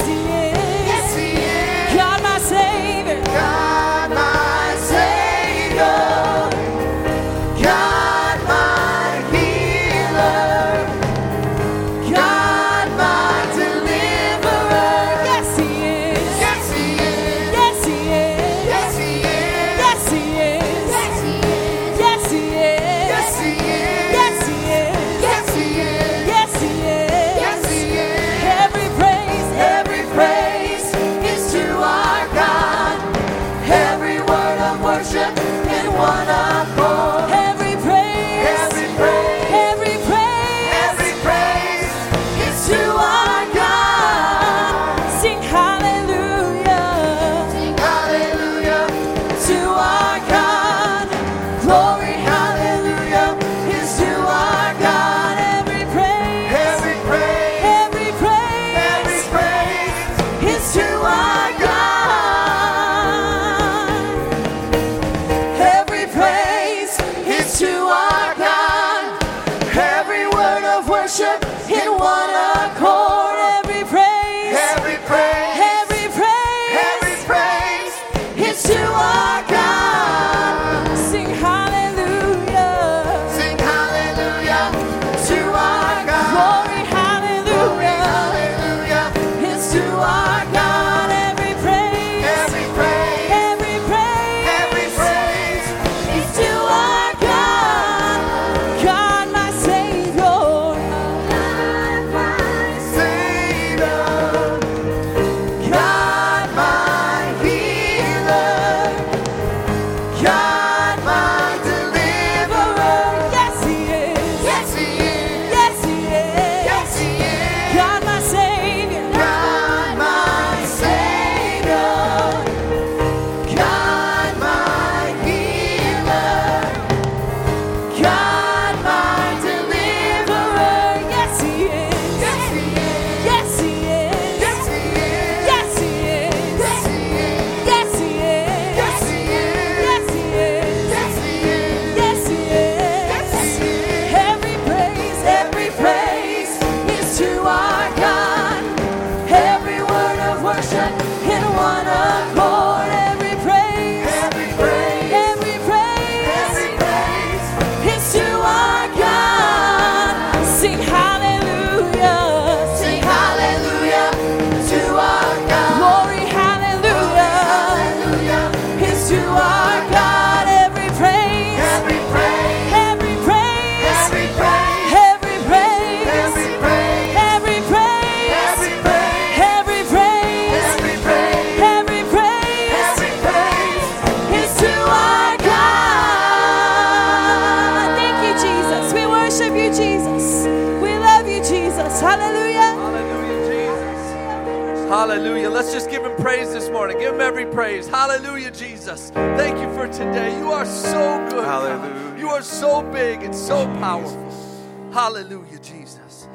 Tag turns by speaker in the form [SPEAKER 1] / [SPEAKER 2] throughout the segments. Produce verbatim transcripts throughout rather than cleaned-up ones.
[SPEAKER 1] Hallelujah. Let's just give him praise this morning. Give him every praise. Hallelujah, Jesus. Thank you for today. You are so good.
[SPEAKER 2] Hallelujah.
[SPEAKER 1] You are so big and so powerful. Hallelujah, Jesus.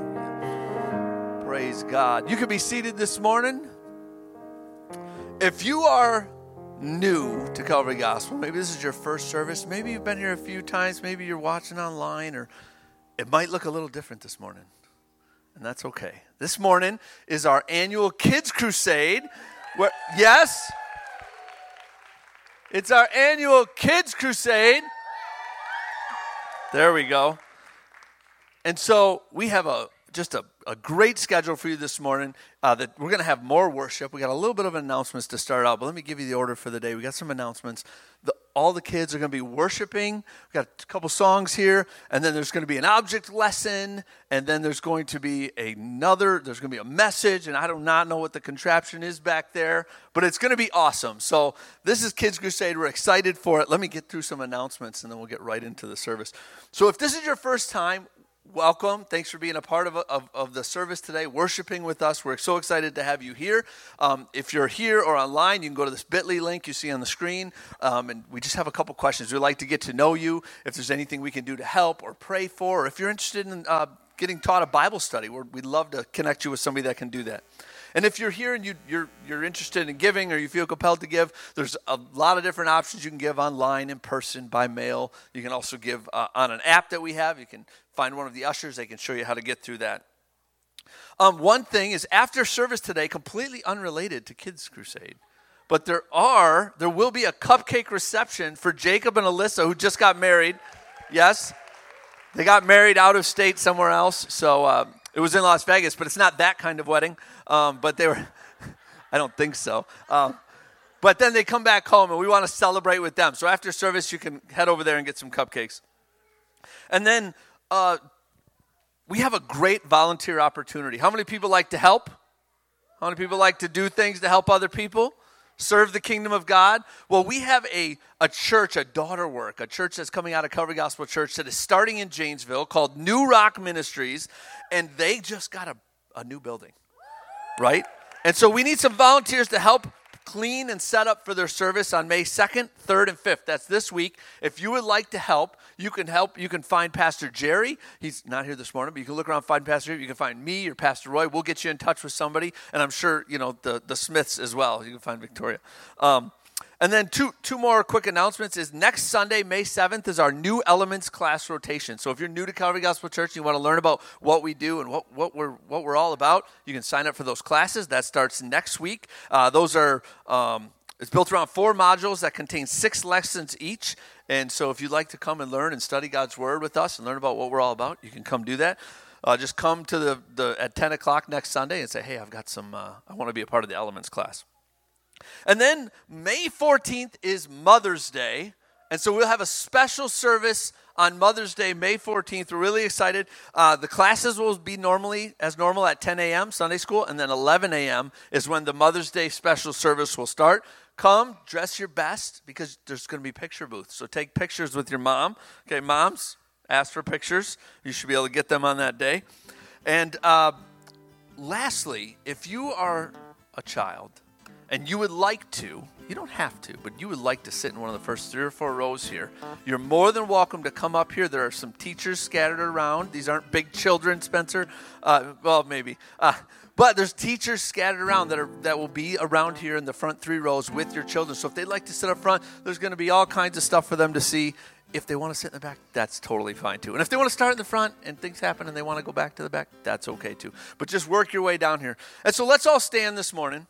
[SPEAKER 1] Hallelujah. Praise God. You can be seated this morning. If you are new to Calvary Gospel, maybe this is your first service, maybe you've been here a few times, maybe you're watching online, or it might look a little different this morning. And that's okay. This morning is our annual Kids Crusade. Where, yes, it's our annual Kids Crusade. There we go. And so we have a just a, a great schedule for you this morning. Uh, that we're going to have more worship. We got a little bit of announcements to start out, but let me give you the order for the day. We got some announcements. The, all the kids are going to be worshiping. We got a couple songs here, and then there's going to be an object lesson, and then there's going to be another. There's going to be a message, and I do not know what the contraption is back there, but it's going to be awesome. So this is Kids Crusade. We're excited for it. Let me get through some announcements, and then we'll get right into the service. So if this is your first time, welcome. Thanks for being a part of, of, of the service today, worshiping with us. We're so excited to have you here. Um, if you're here or online, you can go to this bit dot l y link you see on the screen, um, and we just have a couple questions. We'd like to get to know you, if there's anything we can do to help or pray for, or if you're interested in uh, getting taught a Bible study, we're, we'd love to connect you with somebody that can do that. And if you're here and you, you're you're interested in giving or you feel compelled to give, there's a lot of different options. You can give online, in person, by mail. You can also give uh, on an app that we have. You can find one of the ushers. They can show you how to get through that. Um, one thing is after service today, completely unrelated to Kids Crusade, but there are, there will be a cupcake reception for Jacob and Alyssa who just got married. Yes, they got married out of state somewhere else, so uh, it was in Las Vegas, but it's not that kind of wedding. Um, but they were, I don't think so. Um, but then they come back home, and we want to celebrate with them. So after service, you can head over there and get some cupcakes. And then uh, we have a great volunteer opportunity. How many people like to help? How many people like to do things to help other people? Serve the kingdom of God? Well, we have a, a church, a daughter work, a church that's coming out of Calvary Gospel Church that is starting in Janesville called New Rock Ministries, and they just got a, a new building, right? And so we need some volunteers to help clean and set up for their service on May second, third, and fifth. That's this week. If you would like to help, you can help. You can find Pastor Jerry. He's not here this morning, but you can look around and find Pastor Jerry. You can find me or Pastor Roy. We'll get you in touch with somebody. And I'm sure, you know, the, the Smiths as well. You can find Victoria. Um, and then two two more quick announcements is next Sunday, May seventh, is our New Elements class rotation. So if you're new to Calvary Gospel Church and you want to learn about what we do and what, what we're what we're all about, you can sign up for those classes. That starts next week. Uh, those are um, it's built around four modules that contain six lessons each. And so if you'd like to come and learn and study God's Word with us and learn about what we're all about, you can come do that. Uh, just come to the, the at ten o'clock next Sunday and say, hey, I've got some, uh, I want to be a part of the Elements class. And then May fourteenth is Mother's Day. And so we'll have a special service on Mother's Day, May fourteenth. We're really excited. Uh, the classes will be normally, as normal, at ten a.m., Sunday school. And then eleven a.m. is when the Mother's Day special service will start. Come, dress your best, because there's going to be picture booths. So take pictures with your mom. Okay, moms, ask for pictures. You should be able to get them on that day. And uh, lastly, if you are a child and you would like to, you don't have to, but you would like to sit in one of the first three or four rows here, you're more than welcome to come up here. There are some teachers scattered around. These aren't big children, Spencer. Uh, well, maybe. Uh, but there's teachers scattered around that are that will be around here in the front three rows with your children. So if they'd like to sit up front, there's going to be all kinds of stuff for them to see. If they want to sit in the back, that's totally fine too. And if they want to start in the front and things happen and they want to go back to the back, that's okay too. But just work your way down here. And so let's all stand this morning.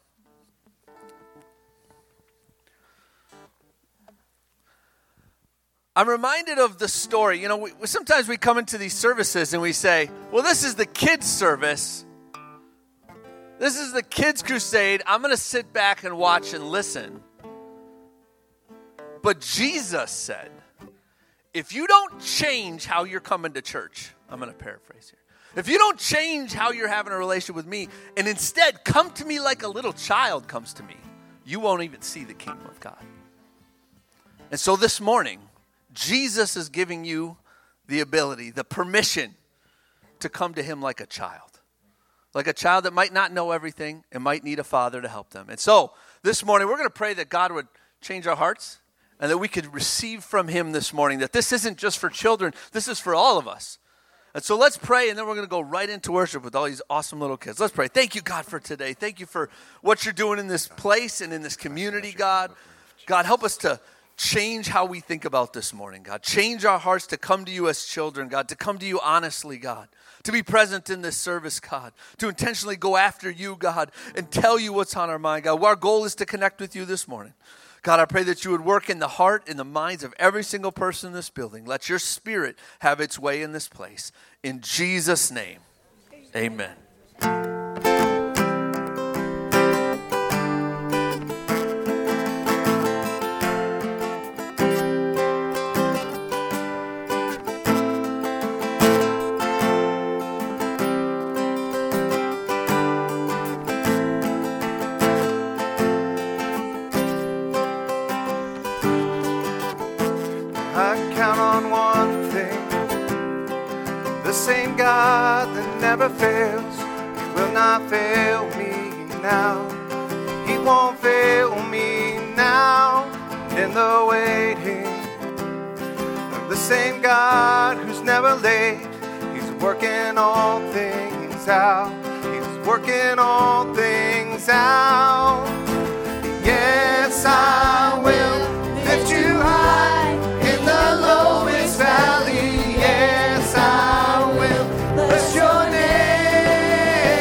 [SPEAKER 1] I'm reminded of the story. You know, we, sometimes we come into these services and we say, well, this is the kids' service. This is the kids' crusade. I'm going to sit back and watch and listen. But Jesus said, if you don't change how you're coming to church, I'm going to paraphrase here. If you don't change how you're having a relationship with me and instead come to me like a little child comes to me, you won't even see the kingdom of God. And so this morning, Jesus is giving you the ability, the permission to come to him like a child. Like a child that might not know everything and might need a father to help them. And so this morning, we're going to pray that God would change our hearts and that we could receive from him this morning, that this isn't just for children, this is for all of us. And so let's pray, and then we're going to go right into worship with all these awesome little kids. Let's pray. Thank you, God, for today. Thank you for what you're doing in this place and in this community, God. God, help us to change how we think about this morning, God. Change our hearts to come to you as children, God, to come to you honestly, God, to be present in this service, God, to intentionally go after you, God, and tell you what's on our mind, God. Our goal is to connect with you this morning. God, I pray that you would work in the heart and the minds of every single person in this building. Let your spirit have its way in this place. In Jesus' name, amen.
[SPEAKER 2] God that never fails, he will not fail me now. He won't fail me now. In the waiting, the same God who's never late, he's working all things out. He's working all things out. Yes, I will lift you high in the lowest valley. Yes, I will bless your name.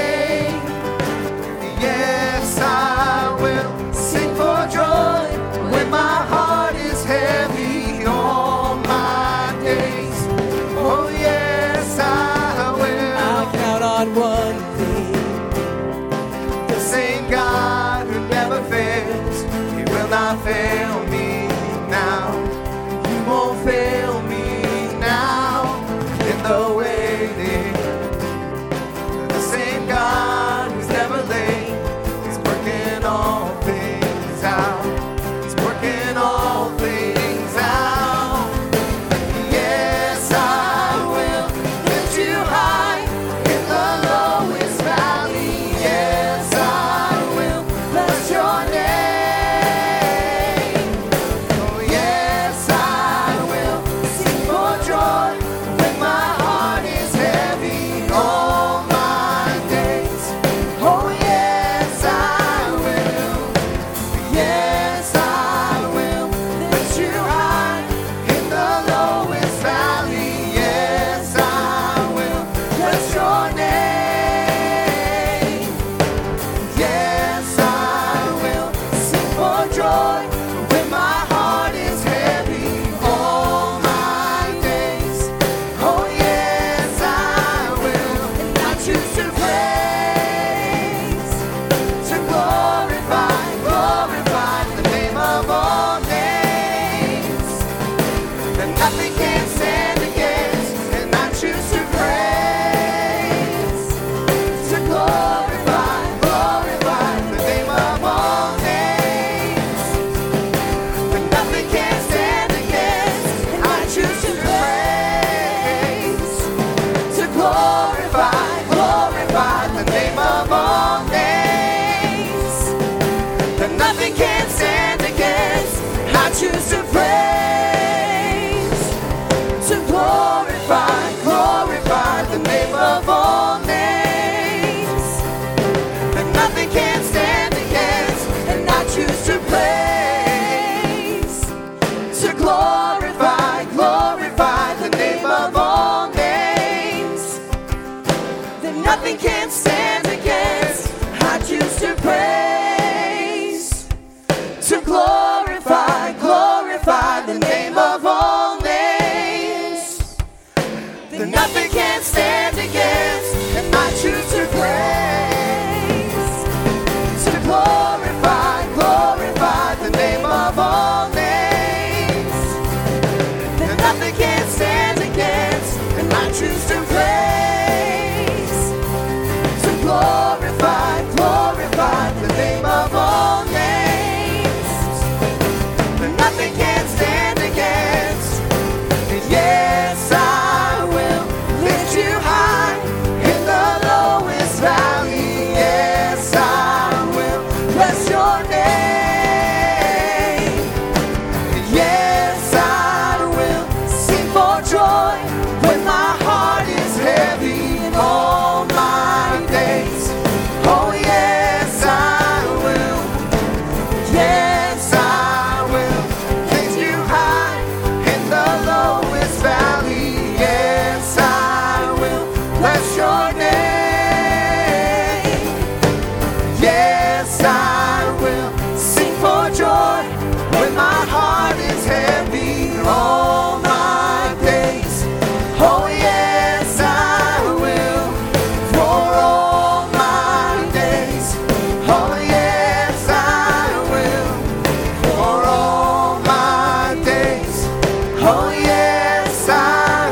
[SPEAKER 2] yes, I will sing for joy when my heart is heavy all my days. Oh, yes, I will for all my days. Oh, yes, I will for all my days. Oh, yes, I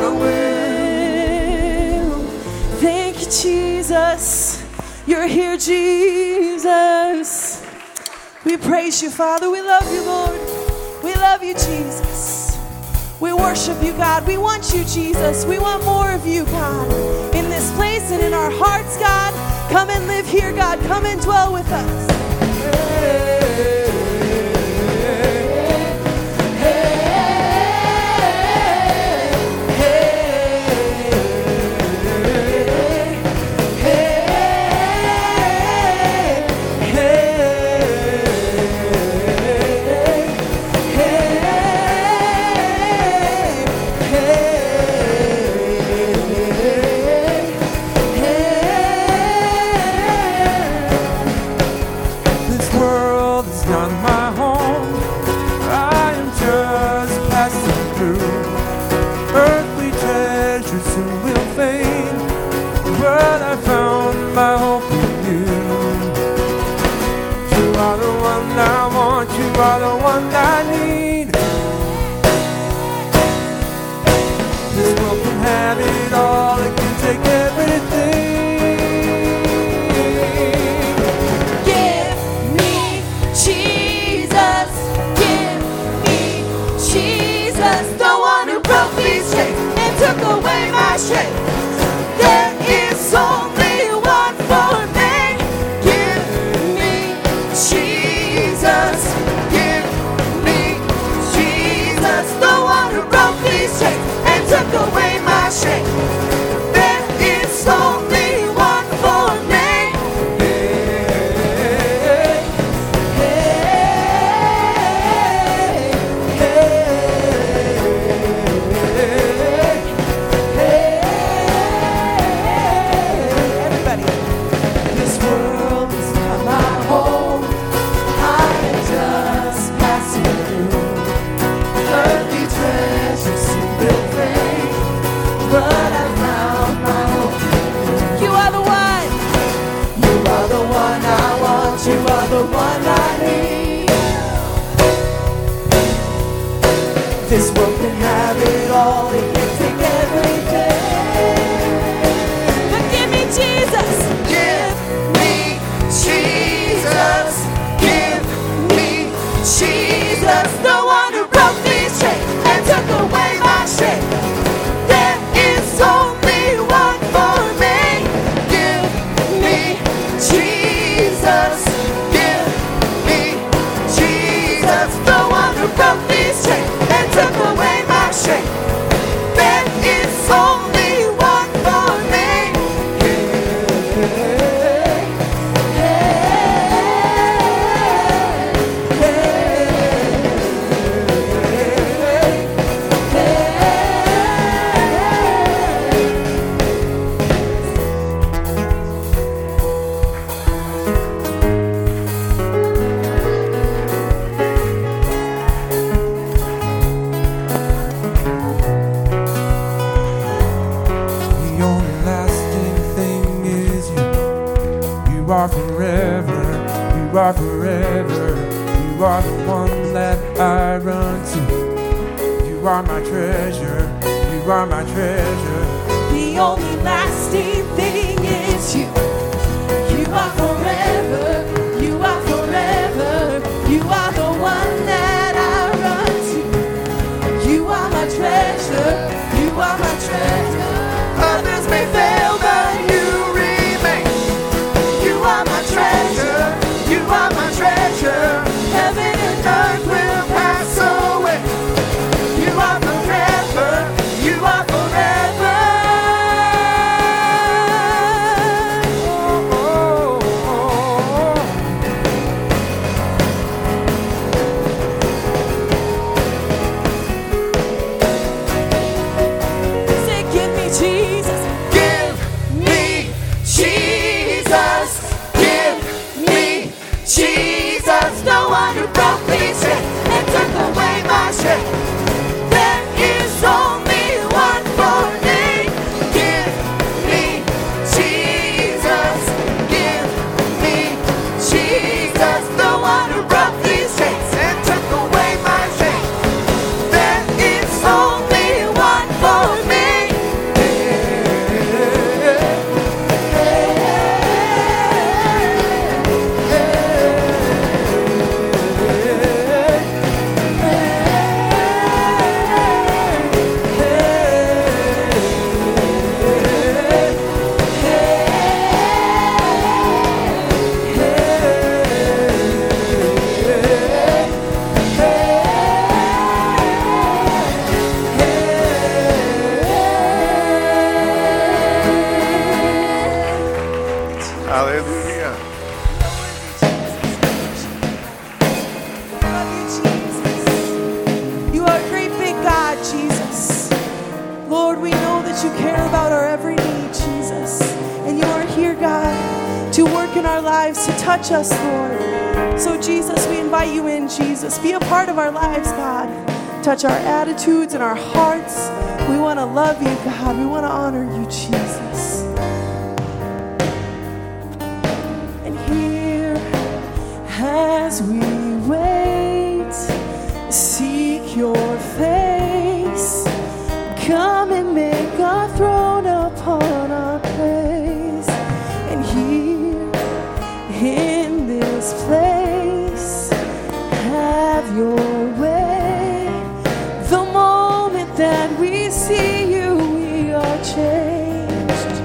[SPEAKER 2] will.
[SPEAKER 3] Thank you, Jesus. You're here, Jesus. We praise you, Father. We love you, Lord. We love you, Jesus. We worship you, God. We want you, Jesus. We want more of you, God, in this place and in our hearts, God. Come and live here, God. Come and dwell with us.
[SPEAKER 4] This world is not my home. I am just passing through. Earthly treasures soon will fade, but I found my hope in you. You are the one I want, you are the one I need. This world can have it all, it can take everything.
[SPEAKER 3] Give me Jesus. Give me Jesus. The one who broke these chains and took away my shame. There is only one for me.
[SPEAKER 2] Give me Jesus. Give me Jesus.
[SPEAKER 3] The one who broke these chains and took away my shame.
[SPEAKER 2] There is only one for me.
[SPEAKER 3] Everybody.
[SPEAKER 2] This world is not my home. I am just passing through. Earthly treasures soon will fade, but I found my hope.
[SPEAKER 3] You are the one.
[SPEAKER 2] You are the one I want. You are the one I need. This world can have it all. It can take everything.
[SPEAKER 3] But give me Jesus.
[SPEAKER 2] Give me Jesus. Give me Jesus.
[SPEAKER 3] The one who broke these chains and took away my shame.
[SPEAKER 2] There is only one for me. Give me Jesus. Give me Jesus.
[SPEAKER 3] The one who broke these chains and took away my shame.
[SPEAKER 2] There is only one for me.
[SPEAKER 4] The only lasting thing is you. You are forever, you are forever. You are the one that I run to. You are my treasure, you are my treasure.
[SPEAKER 3] The only lasting thing is you. You are forever. You are forever. You are the one that I run to. You are my treasure. You are my treasure.
[SPEAKER 2] Others may fail, but you remain. You are my treasure. You are my treasure. Heaven and earth will pass away. You are forever. You are forever. Oh, oh, oh.
[SPEAKER 3] Say, give me Jesus.
[SPEAKER 2] Give me Jesus. Give me
[SPEAKER 3] Jesus, the one who broke these chains and took away my shame. There is only one for me. Give me Jesus. Give me Jesus, the one who broke these chains and took away my shame. There is only one for me.
[SPEAKER 2] Hallelujah.
[SPEAKER 3] Love you, Jesus. You are a great big God, Jesus. Lord, we know that you care about our every need, Jesus. And you are here, God, to work in our lives, to touch us, Lord. So, Jesus, we invite you in, Jesus. Be a part of our lives, God. Touch our attitudes and our hearts. We want to love you, God. We want to honor you, Jesus. And here, as we wait, seek your face. Come and make our throne upon our praise. And here, in this place, have your way. The moment that we see you, we are changed.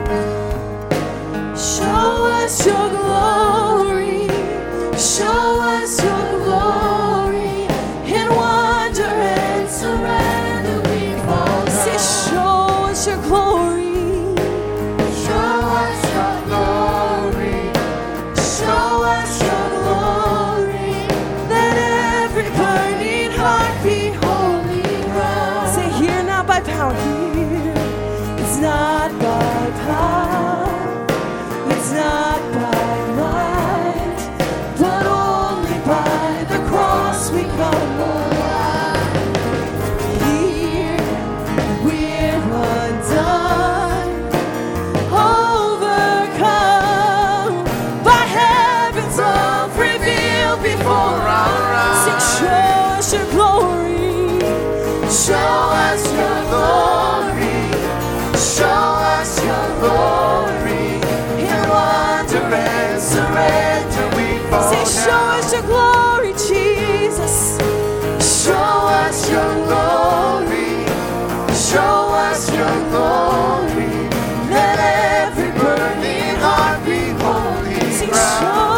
[SPEAKER 3] Show us your glory. Show us your glory. In wonder and surrender we fall down. Say, show us your glory. Show us your glory. Show us your glory. Let every burning heart be holy ground. Say, here not by power, here. It's not by power. It's not by might, but only by the cross we come alive. Here we're undone, overcome by heaven's love revealed before our eyes. Sing, show us your glory. Show us your glory. Show us your glory. In wonder and surrender we fall down. Say, show us your glory, Jesus. Show us your glory. Show us your glory. Let every burning heart be holy. Sing, show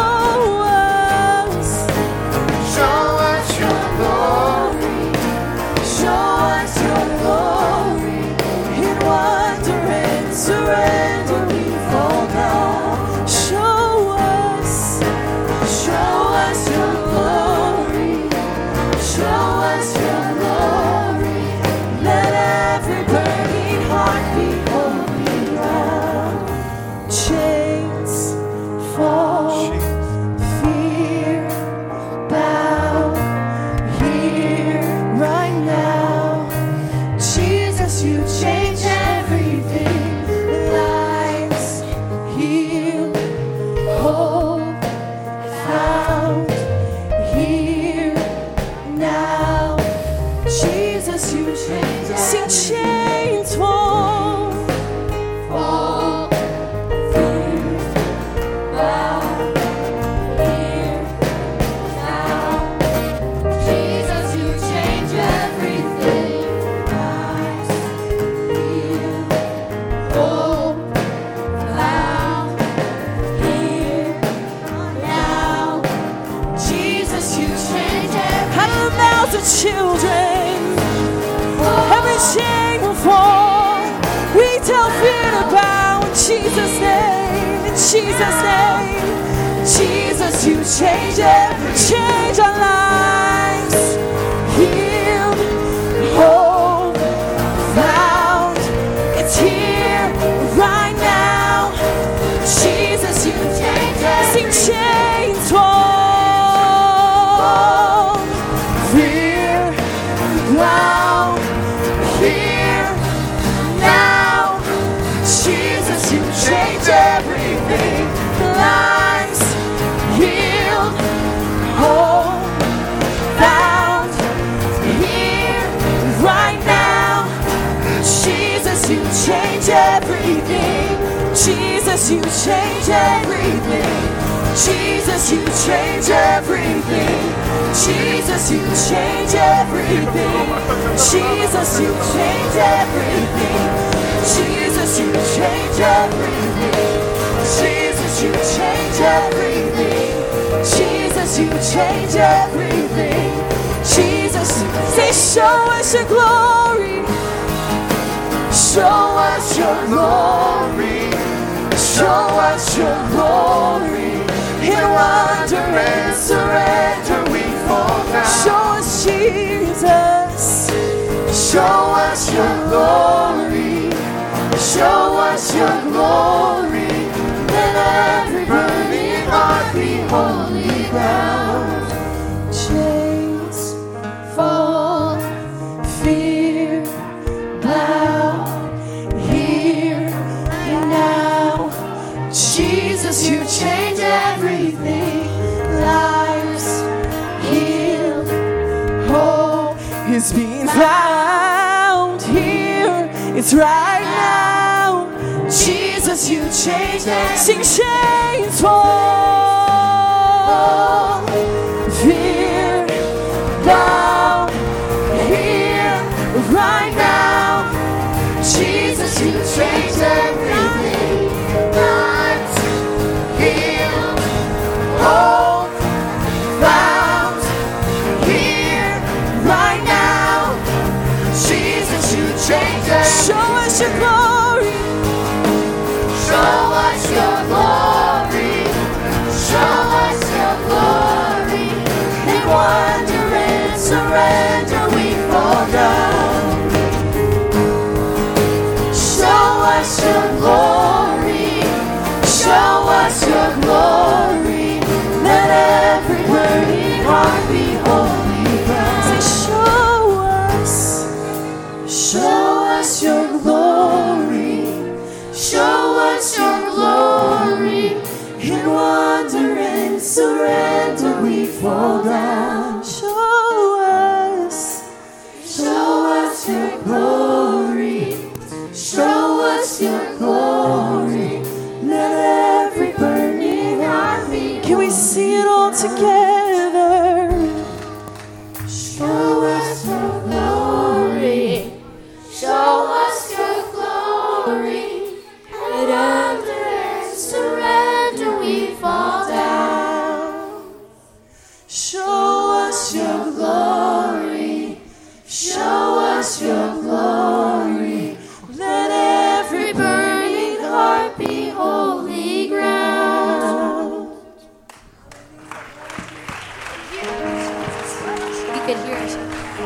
[SPEAKER 3] us. Show us your glory. Show us your glory. In wonder and surrender we fall down. Show us. Show us your glory. Show us your glory. Let every burning heart be holy ground. Chains fall, fear bow. Here, right now, Jesus, you change everything. Lives healed, hope found. Here, now, Jesus, you change everything. Sing, chains fall, fall, fear bow. Here, now, Jesus, you change everything. Lives healed, hope found. Here, now, Jesus, you change everything. Out of the mouths of children, every chain will fall. We tell fear to bow in Jesus' name, in Jesus' name. Jesus, you change every, change our lives. Healed, hope found. It's here, right now. Jesus, you change every, sing, chains fall. Jesus, you change everything. Jesus, you change everything. Jesus, you change everything. Jesus, you change everything. Jesus, you change everything. Jesus, you change everything. Jesus, you change everything. Jesus, say, show us your glory. Show us your glory. Show us your glory. In wonder and surrender we fall down. Show us Jesus. Show us your glory. Show us your glory. Let every burning heart be holy ground. Chains fall, fear bow, here and now. Jesus, you change everything. Lives healed, hope is being found here. It's right now. Jesus, you change everything. Sing, chains fall, fear bow, here right now. Jesus, you change everything. Lives healed, hope found here right now. Jesus, you change everything. Show us your glory. Show us your glory. Show us your glory. In wonder and surrender we fall down. Show us your glory. Show us your glory. Let every burning heart be holy ground. Say, show us. Show us your glory. Show us your glory. In wonder and surrender we fall down. Show us. Show us your glory. Show us your glory. Let every burning heart be. Can we see it all together? Show us your glory. Show us your glory. And under and surrender we fall down. Show us your glory. Show us your glory. Let every burning heart be holy ground.
[SPEAKER 5] You could hear us.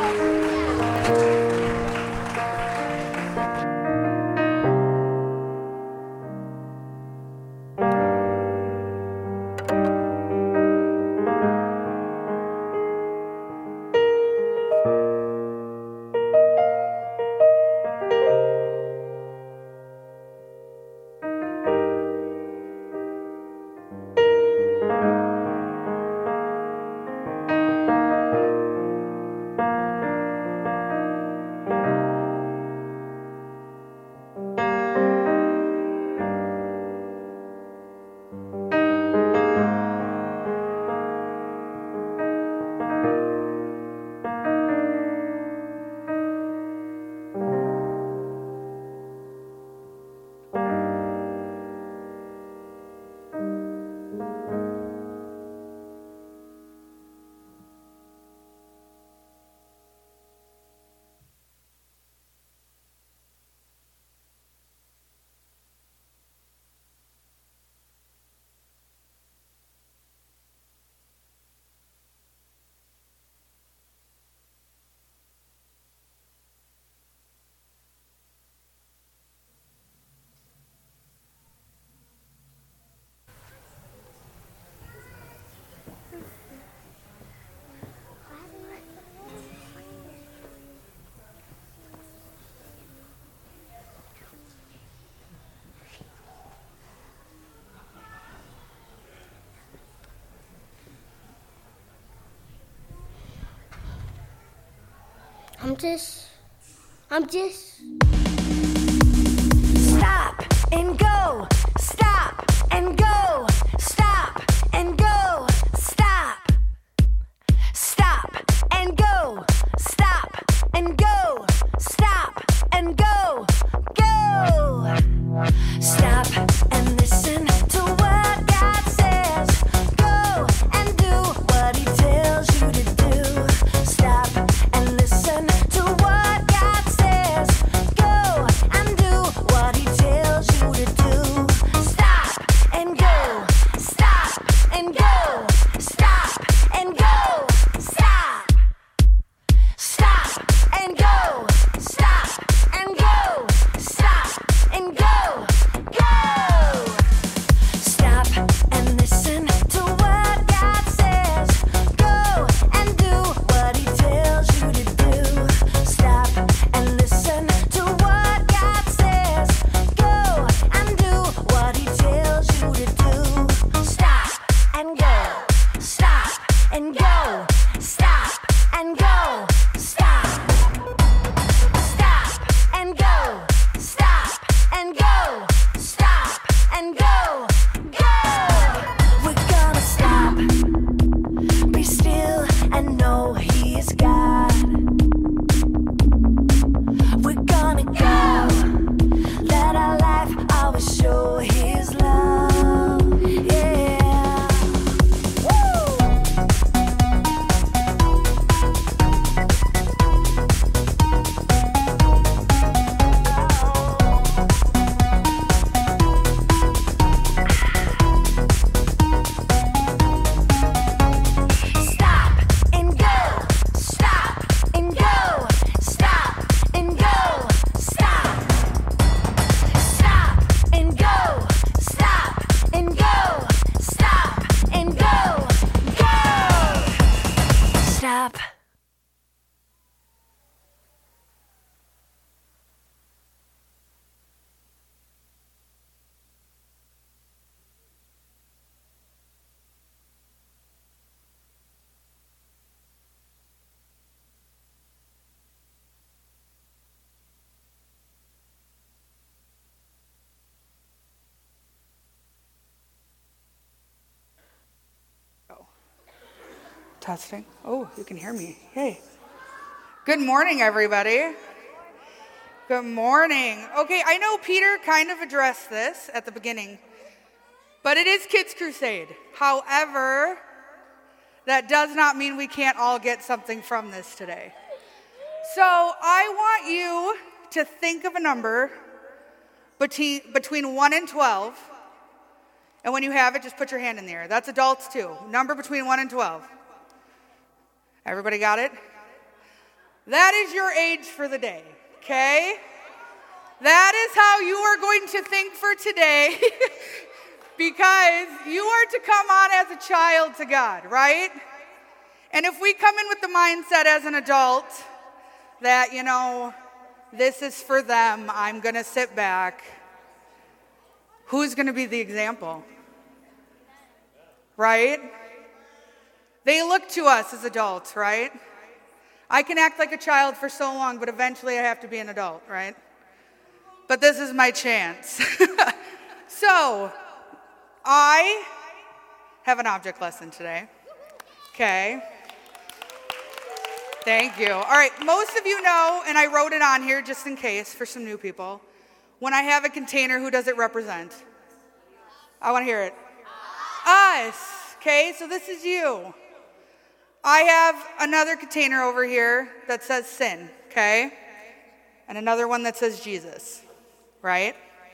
[SPEAKER 6] I'm just, I'm just.
[SPEAKER 7] Stop and go. Stop
[SPEAKER 5] and go. Stop and go. Stop. Stop and go. Stop and go. Stop and go. Go. Stop and listen to what God says. Go and do what He tells you to do. Stop and listen to what God says. Go and do what He tells you to do. Stop and go. Stop and go. Stop and go. Stop. Stop and go. Stop and go. Stop and go. Go. Stop and listen to what God says. Go and do what He tells you to do. Stop and listen to what God says. Go and do what He tells you to do. Stop and go. Stop and go. Stop and go. Stop. Stop and go. Stop and go. Stop and go. Go. We're gonna stop. Be still and know He is God. We're gonna go. Let our life always show His love. Yeah. Woo! Stop and go. Stop and go. Stop and go. Stop. Stop and go. Stop and go. Stop and go. Go. Stop.
[SPEAKER 6] Testing. Oh, you can hear me. Hey. Good morning, everybody. Good morning. Okay, I know Peter kind of addressed this at the beginning, but it is Kids Crusade. However, that does not mean we can't all get something from this today. So I want you to think of a number between, between one and twelve. And when you have it, just put your hand in the air. That's adults too. Number between one and twelve. Everybody got it? That is your age for the day, okay? That is how you are going to think for today because you are to come on as a child to God, right? And if we come in with the mindset as an adult that, you know, this is for them, I'm going to sit back, who's going to be the example? Right? They look to us as adults, right? I can act like a child for so long, but eventually I have to be an adult, right? But this is my chance. So, I have an object lesson today. Okay. Thank you. All right, most of you know, and I wrote it on here just in case for some new people, when I have a container, who does it represent? I want to hear it. Us. Okay, so this is you. I have another container over here that says sin, okay? And another one that says Jesus, right?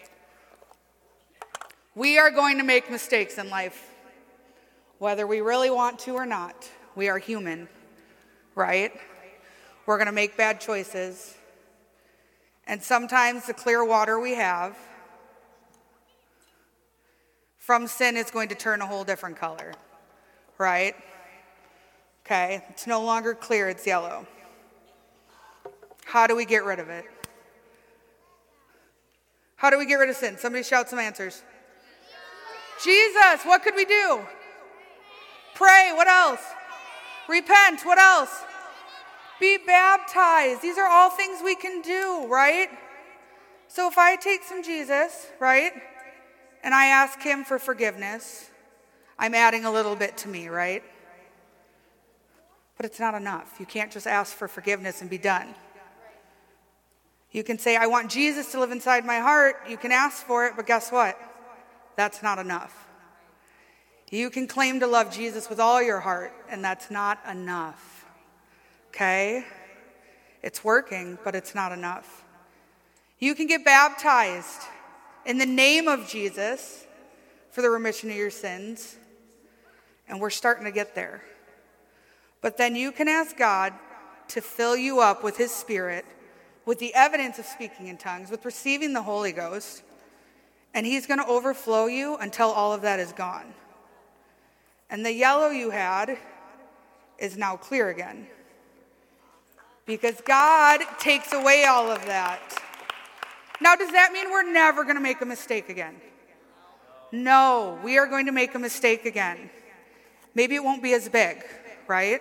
[SPEAKER 6] We are going to make mistakes in life, whether we really want to or not. We are human, right? We're going to make bad choices. And sometimes the clear water we have from sin is going to turn a whole different color, right? Okay, it's no longer clear, it's yellow. How do we get rid of it? How do we get rid of sin? Somebody shout some answers. Jesus, what could we do? Pray, what else? Repent, what else? Be baptized. These are all things we can do, right? So if I take some Jesus, right, and I ask him for forgiveness, I'm adding a little bit to me, right? But it's not enough. You can't just ask for forgiveness and be done. You can say, I want Jesus to live inside my heart. You can ask for it, but guess what? That's not enough. You can claim to love Jesus with all your heart, and that's not enough. Okay? It's working, but it's not enough. You can get baptized in the name of Jesus for the remission of your sins, and we're starting to get there. But then you can ask God to fill you up with his Spirit, with the evidence of speaking in tongues, with receiving the Holy Ghost, and he's going to overflow you until all of that is gone. And the yellow you had is now clear again. Because God takes away all of that. Now, does that mean we're never going to make a mistake again? No, we are going to make a mistake again. Maybe it won't be as big, right?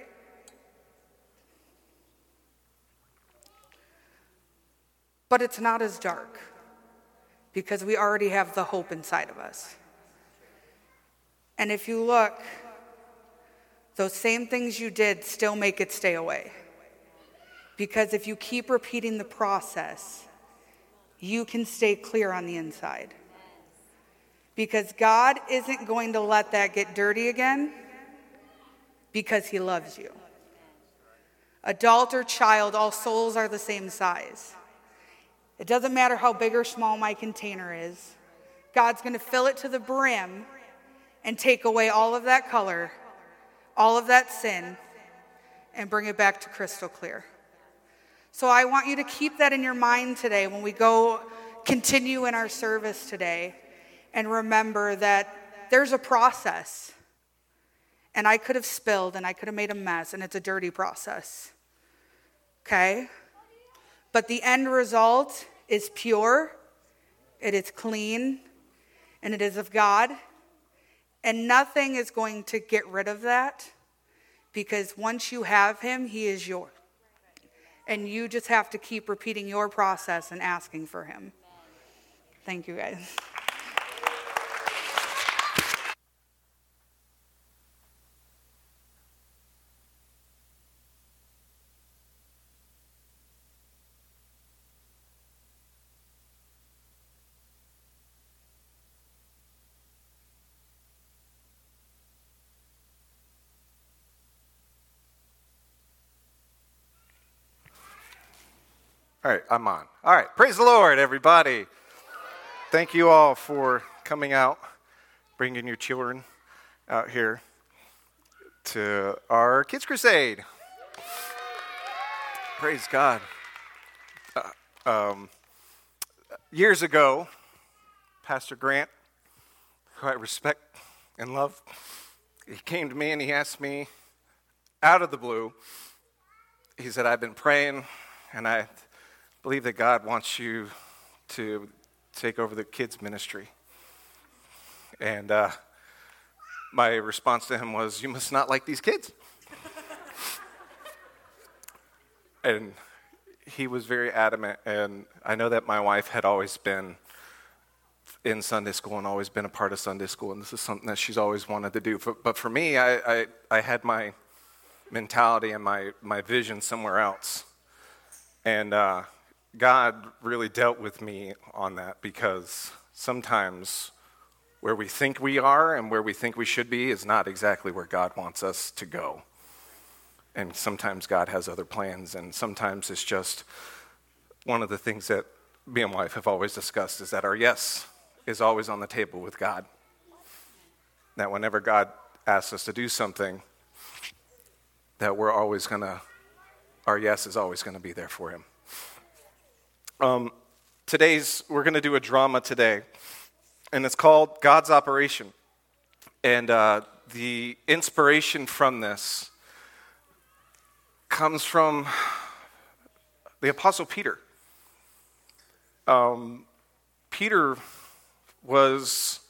[SPEAKER 6] But it's not as dark because we already have the hope inside of us. And if you look, those same things you did still make it stay away. Because if you keep repeating the process, you can stay clear on the inside. Because God isn't going to let that get dirty again because he loves you. Adult or child, all souls are the same size. It doesn't matter how big or small my container is. God's going to fill it to the brim and take away all of that color, all of that sin, and bring it back to crystal clear. So I want you to keep that in your mind today when we go continue in our service today, and remember that there's a process. And I could have spilled and I could have made a mess, and it's a dirty process. Okay? But the end result is pure, it is clean, and it is of God. And nothing is going to get rid of that, because once you have him, he is yours. And you just have to keep repeating your process and asking for him. Thank you, guys.
[SPEAKER 2] All right, I'm on. All right, praise the Lord, everybody. Thank you all for coming out, bringing your children out here to our Kids Crusade. Praise God. Uh, um, years ago, Pastor Grant, who I respect and love, he came to me and he asked me, out of the blue, he said, I've been praying and I believe that God wants you to take over the kids' ministry. And uh, my response to him was, you must not like these kids. And he was very adamant, and I know that my wife had always been in Sunday school and always been a part of Sunday school, and this is something that she's always wanted to do. But for me, I, I, I had my mentality and my, my vision somewhere else. And uh, God really dealt with me on that, because sometimes where we think we are and where we think we should be is not exactly where God wants us to go. And sometimes God has other plans, and sometimes it's just one of the things that me and my wife have always discussed is that our yes is always on the table with God. That whenever God asks us to do something, that we're always going to, our yes is always going to be there for him. Um, today's, we're going to do a drama today, and it's called God's Operation. And uh, the inspiration from this comes from the Apostle Peter. Um, Peter was,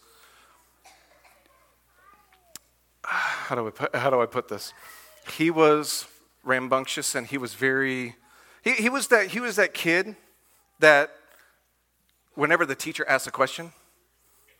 [SPEAKER 2] how do I put, how do I put this? He was rambunctious, and he was very, he, he was that he was that kid that whenever the teacher asked a question,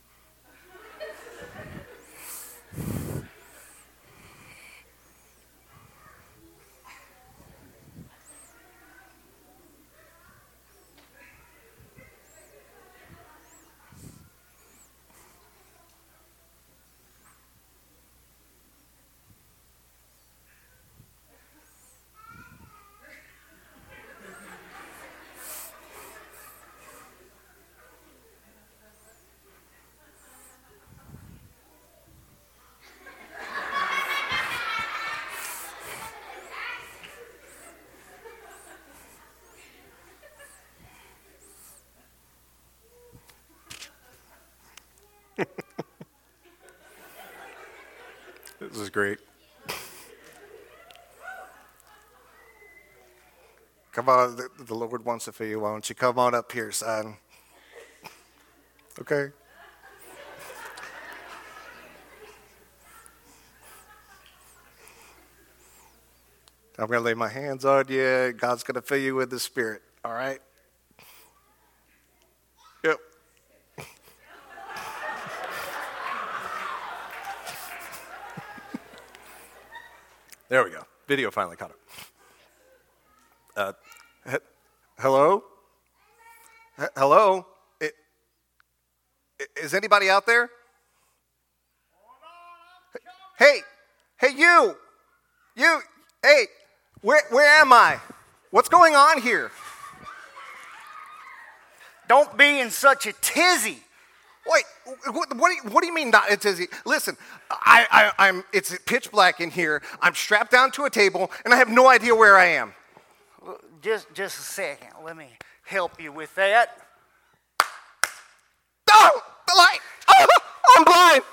[SPEAKER 2] is great. Come on, the, the Lord wants to fill you. Why don't you come on up here, son? Okay. I'm going to lay my hands on you. God's going to fill you with the Spirit. All right? Yep. There we go. Video finally caught up. Uh, he- hello? H- hello? It, is anybody out there? Hey, hey, you, you, hey, where, where am I? What's going on here?
[SPEAKER 7] Don't be in such a tizzy.
[SPEAKER 2] Wait, what, what, do you, what do you mean not a tizzy? Listen, I, I, I'm, it's pitch black in here. I'm strapped down to a table, and I have no idea where I am.
[SPEAKER 7] Just, just a second. Let me help you with that.
[SPEAKER 2] Oh, the light! Oh, I'm blind!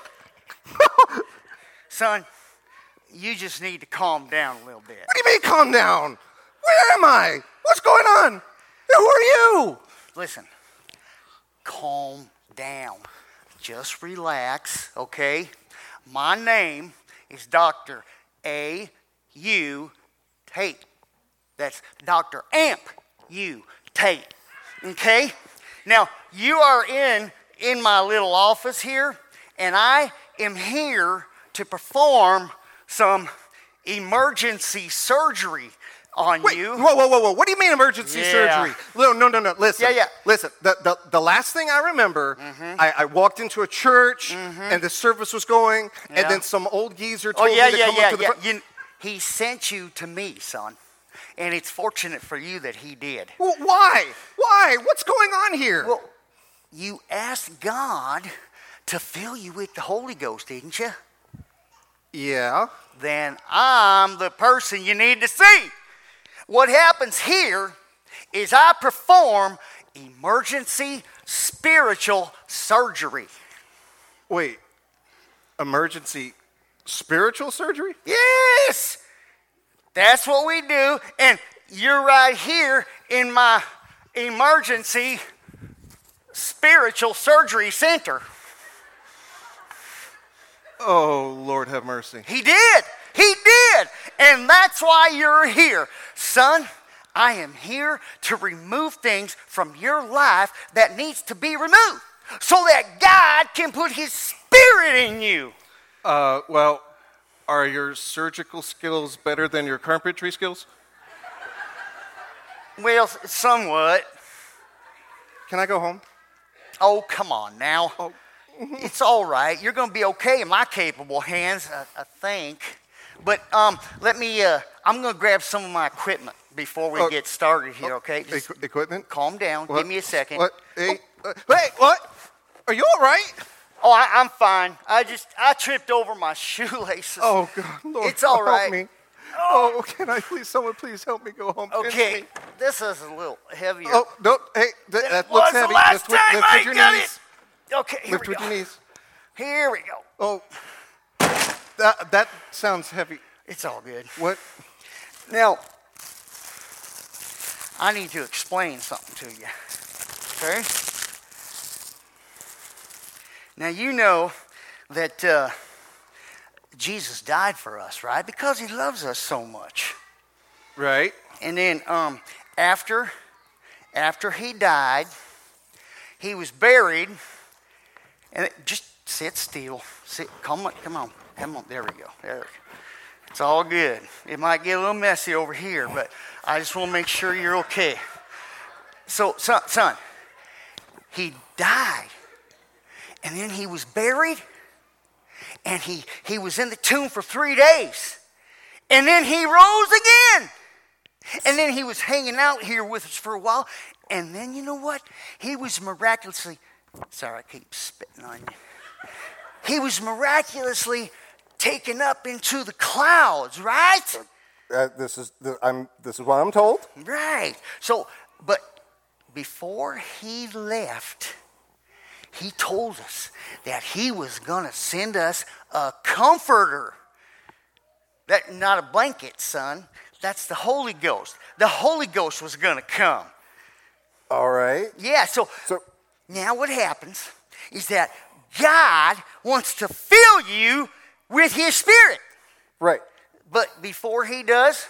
[SPEAKER 7] Son, you just need to calm down a little bit.
[SPEAKER 2] What do you mean calm down? Where am I? What's going on? Who are you?
[SPEAKER 7] Listen, calm down. Just relax, okay? My name is Doctor A. U. Tate. That's Doctor Amp U. Tate, okay? Now, you are in, in my little office here, and I am here to perform some emergency surgery on
[SPEAKER 2] Wait,
[SPEAKER 7] you.
[SPEAKER 2] whoa, whoa, whoa, whoa. What do you mean emergency
[SPEAKER 7] Yeah.
[SPEAKER 2] surgery? No, no, no, no. Listen.
[SPEAKER 7] Yeah, yeah.
[SPEAKER 2] Listen, the, the, the last thing I remember,
[SPEAKER 7] Mm-hmm.
[SPEAKER 2] I, I walked into a church, and the service was going,
[SPEAKER 7] Yeah.
[SPEAKER 2] and then some old geezer
[SPEAKER 7] Oh,
[SPEAKER 2] told
[SPEAKER 7] yeah,
[SPEAKER 2] me to
[SPEAKER 7] yeah,
[SPEAKER 2] come
[SPEAKER 7] yeah,
[SPEAKER 2] up to the
[SPEAKER 7] yeah.
[SPEAKER 2] front.
[SPEAKER 7] You, he sent you to me, son. And it's fortunate for you that he did.
[SPEAKER 2] Well, why? Why? What's going on here?
[SPEAKER 7] Well, you asked God to fill you with the Holy Ghost, didn't you?
[SPEAKER 2] yeah.
[SPEAKER 7] Then I'm the person you need to see. What happens here is I perform emergency spiritual surgery.
[SPEAKER 2] Wait, emergency spiritual surgery?
[SPEAKER 7] Yes! That's what we do, and you're right here in my emergency spiritual surgery center.
[SPEAKER 2] Oh, Lord have mercy.
[SPEAKER 7] He did. He did. And that's why you're here. Son, I am here to remove things from your life that needs to be removed so that God can put his spirit in you.
[SPEAKER 2] Uh, well, are your surgical skills better than your carpentry skills?
[SPEAKER 7] Well, somewhat.
[SPEAKER 2] Can I go home?
[SPEAKER 7] Oh, come on now.
[SPEAKER 2] Oh.
[SPEAKER 7] It's all right. You're going to be okay in my capable hands, I, I think. But um, let me, uh, I'm going to grab some of my equipment before we
[SPEAKER 2] Oh.
[SPEAKER 7] get started here, okay? Just
[SPEAKER 2] Equ- equipment?
[SPEAKER 7] calm down.
[SPEAKER 2] What?
[SPEAKER 7] Give me a second.
[SPEAKER 2] What? Hey, uh, wait, what? Are you all right?
[SPEAKER 7] Oh, I, I'm fine. I just, I tripped over my shoelaces.
[SPEAKER 2] Oh, God, Lord,
[SPEAKER 7] It's all
[SPEAKER 2] help
[SPEAKER 7] right.
[SPEAKER 2] me. Oh, can I please, someone please help me go home?
[SPEAKER 7] Okay,
[SPEAKER 2] instantly.
[SPEAKER 7] this is a little heavier.
[SPEAKER 2] Oh, no, hey, th- that
[SPEAKER 7] was
[SPEAKER 2] looks
[SPEAKER 7] the
[SPEAKER 2] heavy.
[SPEAKER 7] last
[SPEAKER 2] Lift, with,
[SPEAKER 7] time
[SPEAKER 2] lift
[SPEAKER 7] I
[SPEAKER 2] with your
[SPEAKER 7] got
[SPEAKER 2] knees.
[SPEAKER 7] it. Okay, here
[SPEAKER 2] Lift
[SPEAKER 7] we
[SPEAKER 2] with
[SPEAKER 7] go.
[SPEAKER 2] your knees.
[SPEAKER 7] Here we go.
[SPEAKER 2] Oh, that, that sounds heavy.
[SPEAKER 7] It's all good.
[SPEAKER 2] What?
[SPEAKER 7] Now, I need to explain something to you. Okay? Now, you know that uh, Jesus died for us, right? Because he loves us so much.
[SPEAKER 2] Right.
[SPEAKER 7] And then um, after, after he died, he was buried. And it, just sit still. Sit. Come on. Come on. Come on. There we go. There. It's all good. It might get a little messy over here, but I just want to make sure you're okay. So, son, son, he died, and then he was buried, and he, he was in the tomb for three days, and then he rose again, and then he was hanging out here with us for a while, and then you know what? He was miraculously, sorry, I keep spitting on you. He was miraculously taken up into the clouds, right?
[SPEAKER 2] Uh, this is the, I'm. This is what I'm told.
[SPEAKER 7] Right. So, but before he left, he told us that he was going to send us a comforter.
[SPEAKER 8] That not a blanket, son. That's the Holy Ghost. The Holy Ghost was going to come.
[SPEAKER 9] All right.
[SPEAKER 8] Yeah, so,
[SPEAKER 9] So
[SPEAKER 8] now what happens is that God wants to fill you with his Spirit.
[SPEAKER 9] right.
[SPEAKER 8] But before he does,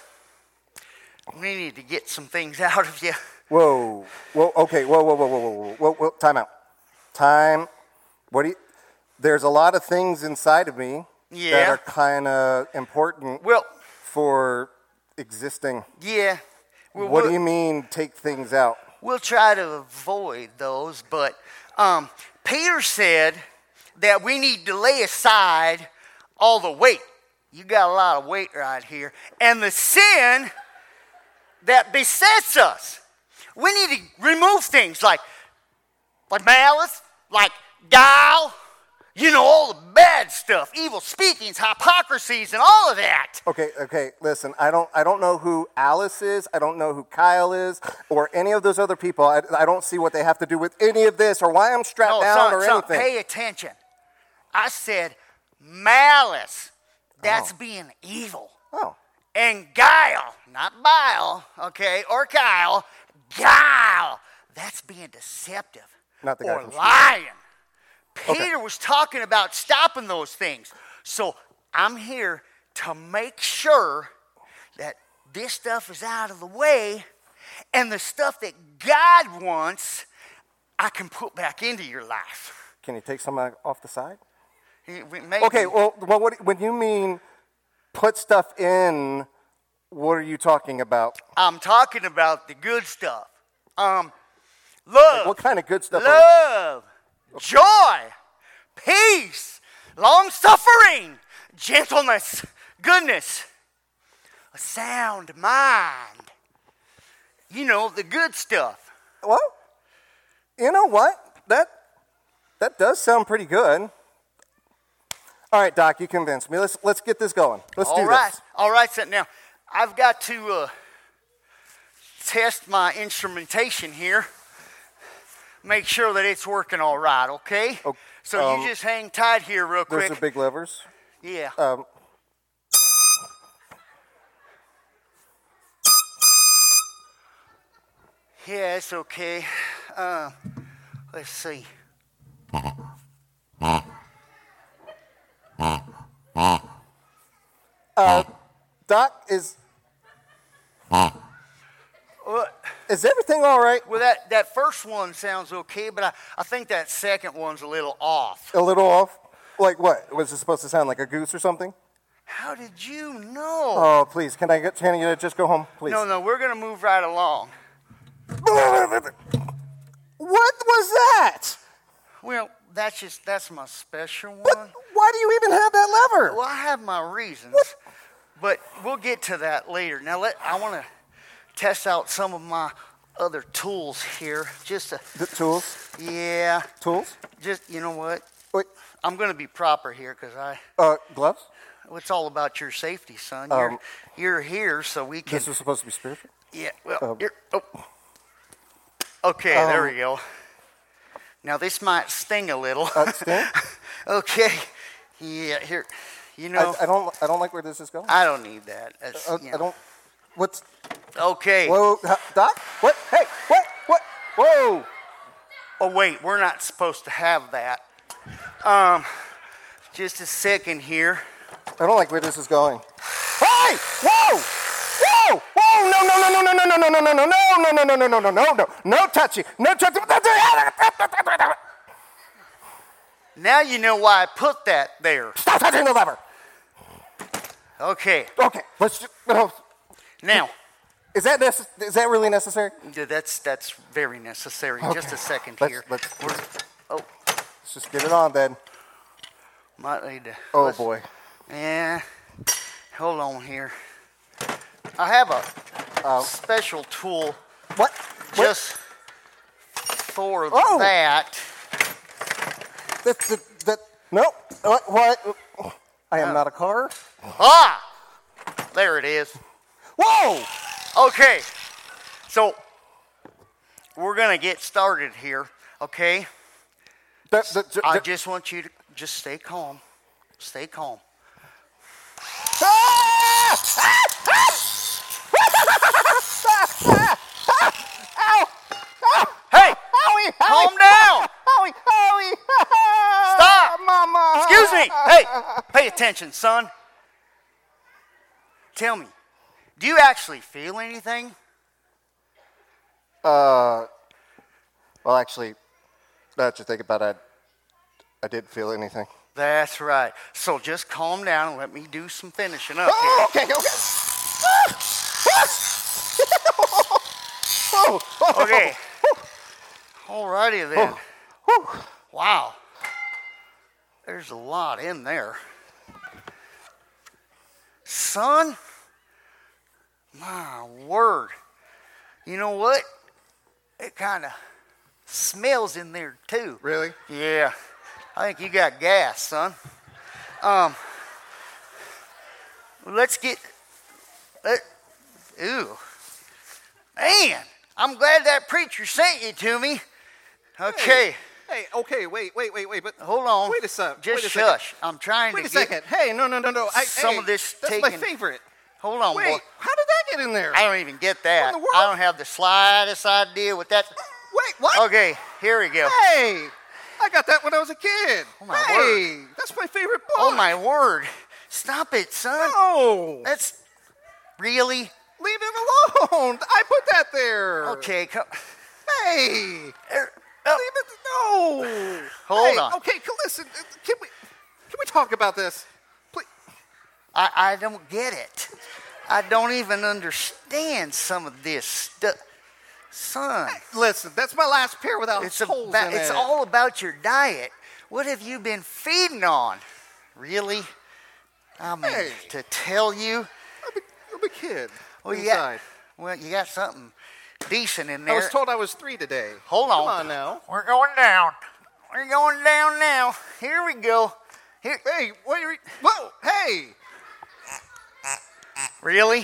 [SPEAKER 8] we need to get some things out of you.
[SPEAKER 9] Whoa. Whoa. Okay. Whoa. Whoa. Whoa. Whoa. Whoa. Whoa. Whoa. Time out. Time. What do you? There's a lot of things inside of me that
[SPEAKER 8] Yeah.
[SPEAKER 9] are kind of important
[SPEAKER 8] Well,
[SPEAKER 9] for existing.
[SPEAKER 8] yeah. We'll,
[SPEAKER 9] What
[SPEAKER 8] we'll,
[SPEAKER 9] do you mean take things out?
[SPEAKER 8] We'll try to avoid those, but um, Peter said that we need to lay aside all the weight. You got a lot of weight right here. And the sin that besets us. We need to remove things like, like malice, like guile, you know, all the bad stuff, evil speakings, hypocrisies, and all of that.
[SPEAKER 9] Okay, okay, listen, I don't I don't know who Alice is, I don't know who Kyle is, or any of those other people. I, I don't see what they have to do with any of this, or why I'm strapped
[SPEAKER 8] No,
[SPEAKER 9] down,
[SPEAKER 8] son,
[SPEAKER 9] or
[SPEAKER 8] son,
[SPEAKER 9] anything.
[SPEAKER 8] pay attention. I said malice. That's
[SPEAKER 9] Oh.
[SPEAKER 8] being evil.
[SPEAKER 9] Oh,
[SPEAKER 8] And guile, not bile, okay, or Kyle, guile. That's being deceptive.
[SPEAKER 9] Not the guy
[SPEAKER 8] or
[SPEAKER 9] from
[SPEAKER 8] lying.
[SPEAKER 9] Okay.
[SPEAKER 8] Peter was talking about stopping those things. So I'm here to make sure that this stuff is out of the way, and the stuff that God wants, I can put back into your life.
[SPEAKER 9] can you take some uh, off the side?
[SPEAKER 8] Maybe.
[SPEAKER 9] Okay, well, well what, when you mean put stuff in, what are you talking about?
[SPEAKER 8] I'm talking about the good stuff. Um, love.
[SPEAKER 9] What kind of good stuff? Are
[SPEAKER 8] Love, joy, peace, long suffering, gentleness, goodness, a sound mind. You know, the good stuff.
[SPEAKER 9] Well, you know what? That that does sound pretty good. All right, Doc, you convinced me. Let's let's get this going. Let's
[SPEAKER 8] All
[SPEAKER 9] do
[SPEAKER 8] right,
[SPEAKER 9] this.
[SPEAKER 8] all right. So now, I've got to uh, test my instrumentation here. Make sure that it's working all right, okay?
[SPEAKER 9] Oh,
[SPEAKER 8] so
[SPEAKER 9] um,
[SPEAKER 8] you just hang tight here real
[SPEAKER 9] There's
[SPEAKER 8] quick.
[SPEAKER 9] the big levers.
[SPEAKER 8] yeah.
[SPEAKER 9] Um,
[SPEAKER 8] Yeah, it's okay. Uh, let's see.
[SPEAKER 9] Doc, is
[SPEAKER 8] What?
[SPEAKER 9] is everything all right?
[SPEAKER 8] Well, that, that first one sounds okay, but I, I think that second one's a little off.
[SPEAKER 9] A little off? Like what? Was it supposed to sound like a goose or something?
[SPEAKER 8] How did you know?
[SPEAKER 9] Oh, please, can I get can you just go home, please?
[SPEAKER 8] no, no, we're going to move right along.
[SPEAKER 9] What was that?
[SPEAKER 8] Well, that's just, that's my special one.
[SPEAKER 9] What? Why do you even have that lever?
[SPEAKER 8] Well, I have my reasons, but we'll get to that later. Now, let I want to test out some of my other tools here. Just to,
[SPEAKER 9] The tools?
[SPEAKER 8] yeah,
[SPEAKER 9] Tools?
[SPEAKER 8] just, you know what?
[SPEAKER 9] Wait,
[SPEAKER 8] I'm going to be proper here because I,
[SPEAKER 9] uh, gloves?
[SPEAKER 8] it's all about your safety, son.
[SPEAKER 9] Um,
[SPEAKER 8] You're, you're here so we can,
[SPEAKER 9] This was supposed to be spiritual?
[SPEAKER 8] yeah, well,
[SPEAKER 9] um,
[SPEAKER 8] here, oh. Okay, there
[SPEAKER 9] um,
[SPEAKER 8] we go. Now, this might sting a little.
[SPEAKER 9] Uh, sting?
[SPEAKER 8] Okay, yeah, here, you know,
[SPEAKER 9] I, I don't I don't like where this is going.
[SPEAKER 8] I don't need that. That's,
[SPEAKER 9] Uh,
[SPEAKER 8] you
[SPEAKER 9] I
[SPEAKER 8] know.
[SPEAKER 9] don't. What's?
[SPEAKER 8] Okay.
[SPEAKER 9] Whoa, uh, Doc? What? Hey, what? What? Whoa!
[SPEAKER 8] Oh, wait, we're not supposed to have that. Um, just a second here.
[SPEAKER 9] I don't like where this is going. Hey! Whoa! Whoa! Whoa! No! No! No! No! No! No! No! No! No! No! No! No! No! No! No! No! No! No! No touchy! No touchy!
[SPEAKER 8] Now you know why I put that there.
[SPEAKER 9] Stop touching the lever.
[SPEAKER 8] Okay.
[SPEAKER 9] Okay, let's. Just, uh,
[SPEAKER 8] Now,
[SPEAKER 9] is that necess- Is that really necessary?
[SPEAKER 8] th- that's that's very necessary. Just
[SPEAKER 9] Okay.
[SPEAKER 8] a second
[SPEAKER 9] Let's-
[SPEAKER 8] here.
[SPEAKER 9] let's-
[SPEAKER 8] We're- oh,
[SPEAKER 9] Let's just get it on then.
[SPEAKER 8] might need to.
[SPEAKER 9] Oh
[SPEAKER 8] let's-
[SPEAKER 9] boy.
[SPEAKER 8] Yeah. Hold on here. I have a
[SPEAKER 9] Uh,
[SPEAKER 8] special tool
[SPEAKER 9] What? What?
[SPEAKER 8] just for
[SPEAKER 9] Oh.
[SPEAKER 8] that.
[SPEAKER 9] That, that, that, no. What? What? I am not a car.
[SPEAKER 8] Ah! There it is.
[SPEAKER 9] Whoa!
[SPEAKER 8] Okay. So, we're going to get started here, okay?
[SPEAKER 9] That, that, that,
[SPEAKER 8] I just want you to just stay calm. Stay calm.
[SPEAKER 9] Ah!
[SPEAKER 8] attention, son. Tell me, do you actually feel anything?
[SPEAKER 9] Uh, well, actually, now that you think about it, I, I didn't feel anything.
[SPEAKER 8] That's right. So just calm down and let me do some finishing up
[SPEAKER 9] Oh,
[SPEAKER 8] here.
[SPEAKER 9] okay, okay. oh, oh,
[SPEAKER 8] Okay. Alrighty then. Wow. There's a lot in there. Son, my word. You know what? It kind of smells in there too.
[SPEAKER 9] Really?
[SPEAKER 8] Yeah. I think you got gas, son. Um, let's get, let, ew. Man, I'm glad that preacher sent you to me. Okay.
[SPEAKER 9] Hey, okay, wait, wait, wait, wait, but
[SPEAKER 8] Hold on.
[SPEAKER 9] Wait a sec.
[SPEAKER 8] Just
[SPEAKER 9] wait a
[SPEAKER 8] shush.
[SPEAKER 9] Second.
[SPEAKER 8] I'm trying
[SPEAKER 9] Wait
[SPEAKER 8] to
[SPEAKER 9] a
[SPEAKER 8] get
[SPEAKER 9] second. Hey, no, no, no, no. I,
[SPEAKER 8] some
[SPEAKER 9] hey,
[SPEAKER 8] of this
[SPEAKER 9] That's
[SPEAKER 8] taken.
[SPEAKER 9] my favorite.
[SPEAKER 8] Hold on,
[SPEAKER 9] Wait,
[SPEAKER 8] boy.
[SPEAKER 9] how did that get in there?
[SPEAKER 8] I don't even get that.
[SPEAKER 9] What in the world?
[SPEAKER 8] I don't have the slightest idea what that.
[SPEAKER 9] Wait, what?
[SPEAKER 8] Okay, here we go.
[SPEAKER 9] Hey, I got that when I was a kid.
[SPEAKER 8] Oh, my
[SPEAKER 9] hey, that's my favorite book.
[SPEAKER 8] Oh my word! Stop it, son.
[SPEAKER 9] No.
[SPEAKER 8] That's really
[SPEAKER 9] Leave it alone. I put that there.
[SPEAKER 8] okay. Come.
[SPEAKER 9] Hey.
[SPEAKER 8] Er, oh,
[SPEAKER 9] Leave it. No.
[SPEAKER 8] Hold
[SPEAKER 9] Hey,
[SPEAKER 8] on.
[SPEAKER 9] Okay, c- listen. uh, Can we can we talk about this? Please.
[SPEAKER 8] I, I don't get it. I don't even understand some of this stuff, son.
[SPEAKER 9] Listen, that's my last pair without
[SPEAKER 8] It's
[SPEAKER 9] holes
[SPEAKER 8] about.
[SPEAKER 9] in
[SPEAKER 8] It's
[SPEAKER 9] it.
[SPEAKER 8] all about your diet. What have you been feeding on? Really? I mean,
[SPEAKER 9] Hey.
[SPEAKER 8] to tell you.
[SPEAKER 9] I'm a, I'm a kid.
[SPEAKER 8] Well, you
[SPEAKER 9] inside.
[SPEAKER 8] got, well, you got something decent in
[SPEAKER 9] I
[SPEAKER 8] there.
[SPEAKER 9] was told I was three today.
[SPEAKER 8] Hold on.
[SPEAKER 9] Come on now.
[SPEAKER 8] We're going down. We're going down now. Here we go. Here.
[SPEAKER 9] Hey, what are you? Whoa! Hey!
[SPEAKER 8] Really?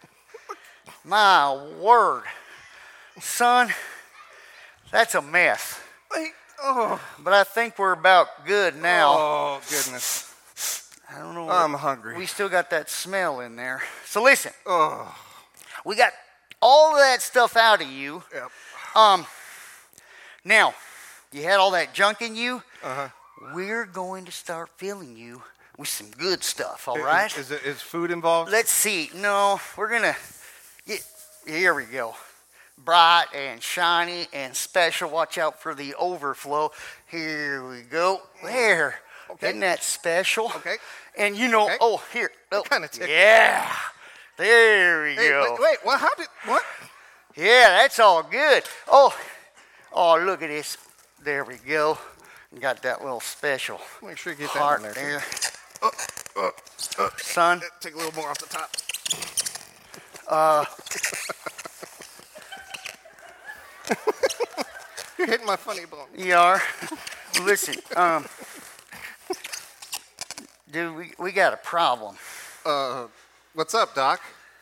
[SPEAKER 8] My word. Son, that's a mess.
[SPEAKER 9] Wait! Oh!
[SPEAKER 8] But I think we're about good now.
[SPEAKER 9] Oh goodness!
[SPEAKER 8] I don't know.
[SPEAKER 9] I'm
[SPEAKER 8] what-
[SPEAKER 9] hungry.
[SPEAKER 8] We still got that smell in there. So listen,
[SPEAKER 9] Oh.
[SPEAKER 8] we got all of that stuff out of you.
[SPEAKER 9] Yep.
[SPEAKER 8] Um. Now, you had all that junk in you.
[SPEAKER 9] Uh huh.
[SPEAKER 8] We're going to start filling you with some good stuff. All right.
[SPEAKER 9] Is, is, is food involved?
[SPEAKER 8] Let's see. No, we're gonna get. Here we go. Bright and shiny and special. Watch out for the overflow. Here we go. There.
[SPEAKER 9] Okay.
[SPEAKER 8] Isn't that special?
[SPEAKER 9] Okay.
[SPEAKER 8] And you know,
[SPEAKER 9] Okay.
[SPEAKER 8] oh, here. Oh,
[SPEAKER 9] kinda tickles.
[SPEAKER 8] yeah. There we
[SPEAKER 9] Hey,
[SPEAKER 8] go.
[SPEAKER 9] wait, wait. What? How did? What?
[SPEAKER 8] Yeah, that's all good. Oh, oh, look at this. There we go. Got that little special
[SPEAKER 9] Make sure you get that
[SPEAKER 8] part
[SPEAKER 9] in there.
[SPEAKER 8] there.
[SPEAKER 9] Uh, uh, uh,
[SPEAKER 8] Son,
[SPEAKER 9] Take a little more off the top.
[SPEAKER 8] uh,
[SPEAKER 9] You're hitting my funny bone.
[SPEAKER 8] you are. Listen, um, dude, we, we got a problem.
[SPEAKER 9] Uh, what's up, Doc?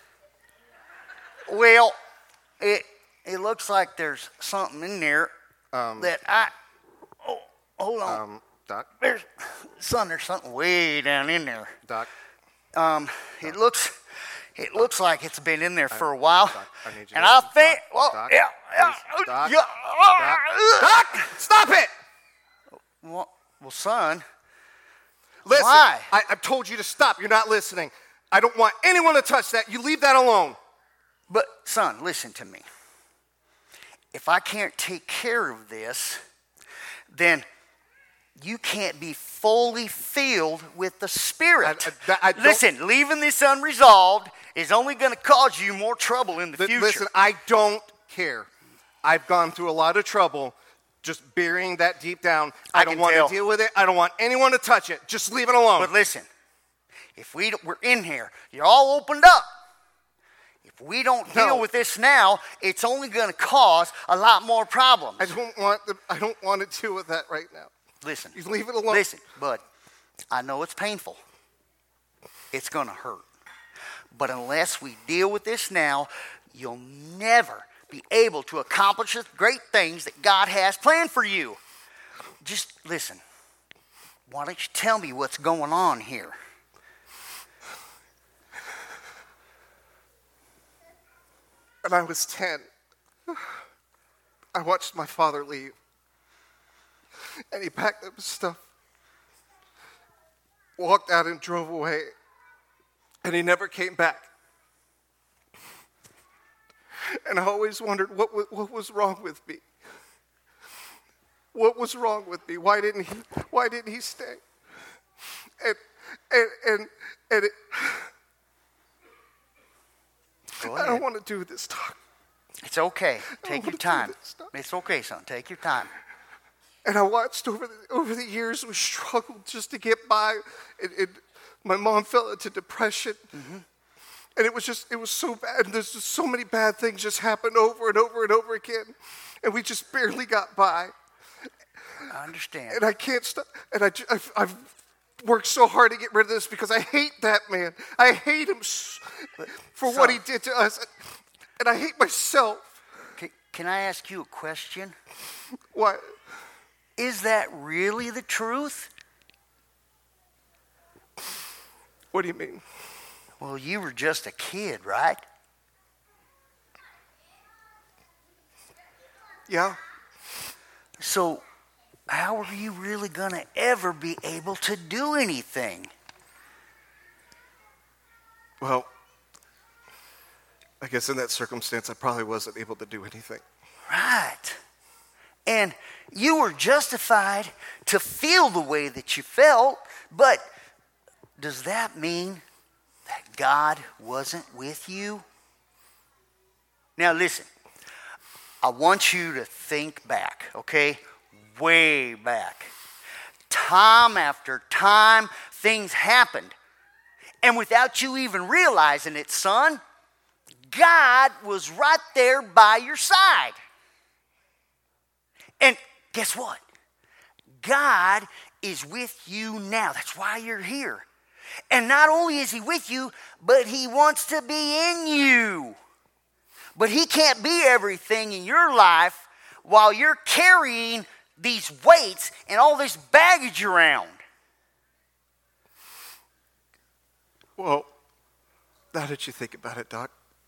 [SPEAKER 8] Well, it it looks like there's something in there
[SPEAKER 9] Um,
[SPEAKER 8] that I. Oh, hold on.
[SPEAKER 9] um, Doc,
[SPEAKER 8] There's, son, there's something way down in there.
[SPEAKER 9] Doc,
[SPEAKER 8] Um, it looks, it looks like it's been in there for a while,
[SPEAKER 9] Doc, I need you to
[SPEAKER 8] and I
[SPEAKER 9] listen.
[SPEAKER 8] think,
[SPEAKER 9] Doc,
[SPEAKER 8] well,
[SPEAKER 9] Doc,
[SPEAKER 8] yeah, yeah,
[SPEAKER 9] please, Doc,
[SPEAKER 8] yeah,
[SPEAKER 9] Doc, Doc, stop it!
[SPEAKER 8] Well, well, son,
[SPEAKER 9] Listen,
[SPEAKER 8] Why?
[SPEAKER 9] I, I've told you to stop. You're not listening. I don't want anyone to touch that. You leave that alone.
[SPEAKER 8] but son, listen to me. If I can't take care of this, then you can't be fully filled with the Spirit.
[SPEAKER 9] I- I- I don't-
[SPEAKER 8] Listen, leaving this unresolved is only going to cause you more trouble in the
[SPEAKER 9] Li-
[SPEAKER 8] future.
[SPEAKER 9] Listen, I don't care. I've gone through a lot of trouble just burying that deep down. I,
[SPEAKER 8] I
[SPEAKER 9] don't
[SPEAKER 8] can
[SPEAKER 9] want
[SPEAKER 8] tell.
[SPEAKER 9] to deal with it. I don't want anyone to touch it. Just leave it alone.
[SPEAKER 8] But listen, if we don't- we're in here, you're all opened up. If we don't
[SPEAKER 9] No.
[SPEAKER 8] deal with this now, it's only going to cause a lot more problems.
[SPEAKER 9] I don't want the, I don't want to deal with that right now.
[SPEAKER 8] Listen,
[SPEAKER 9] You leave it alone.
[SPEAKER 8] listen, bud. I know it's painful. It's going to hurt. But unless we deal with this now, you'll never be able to accomplish the great things that God has planned for you. Just listen. Why don't you tell me what's going on here?
[SPEAKER 9] When I was ten, I watched my father leave. And he packed up his stuff, walked out and drove away, and he never came back. And I always wondered what, what was wrong with me. What was wrong with me? Why didn't he, why didn't he stay? And, and, and, and it, I don't want to do this talk.
[SPEAKER 8] It's okay. Take your time.
[SPEAKER 9] This,
[SPEAKER 8] it's okay, son. Take your time.
[SPEAKER 9] And I watched over the, over the years, we struggled just to get by. It, it, my mom fell into depression. Mm-hmm. And it was just, it was so bad. And there's just so many bad things just happened over and over and over again. And we just barely got by.
[SPEAKER 8] I understand.
[SPEAKER 9] And I can't stop. And I, I've, I've worked so hard to get rid of this because I hate that man. I hate him for
[SPEAKER 8] so,
[SPEAKER 9] what he did to us. And I hate myself.
[SPEAKER 8] Can, can I ask you a question?
[SPEAKER 9] What?
[SPEAKER 8] Is that really the truth?
[SPEAKER 9] What do you mean?
[SPEAKER 8] Well, you were just a kid, right?
[SPEAKER 9] Yeah.
[SPEAKER 8] So, how are you really going to ever be able to do anything?
[SPEAKER 9] Well, I guess in that circumstance, I probably wasn't able to do anything.
[SPEAKER 8] Right. And you were justified to feel the way that you felt, but does that mean that God wasn't with you? Now listen, I want you to think back, okay? Way back. Time after time, things happened. And without you even realizing it, son, God was right there by your side. And guess what? God is with you now. That's why you're here. And not only is he with you, but he wants to be in you. But he can't be everything in your life while you're carrying these weights and all this baggage around.
[SPEAKER 9] Well, now that you think about it, Doc,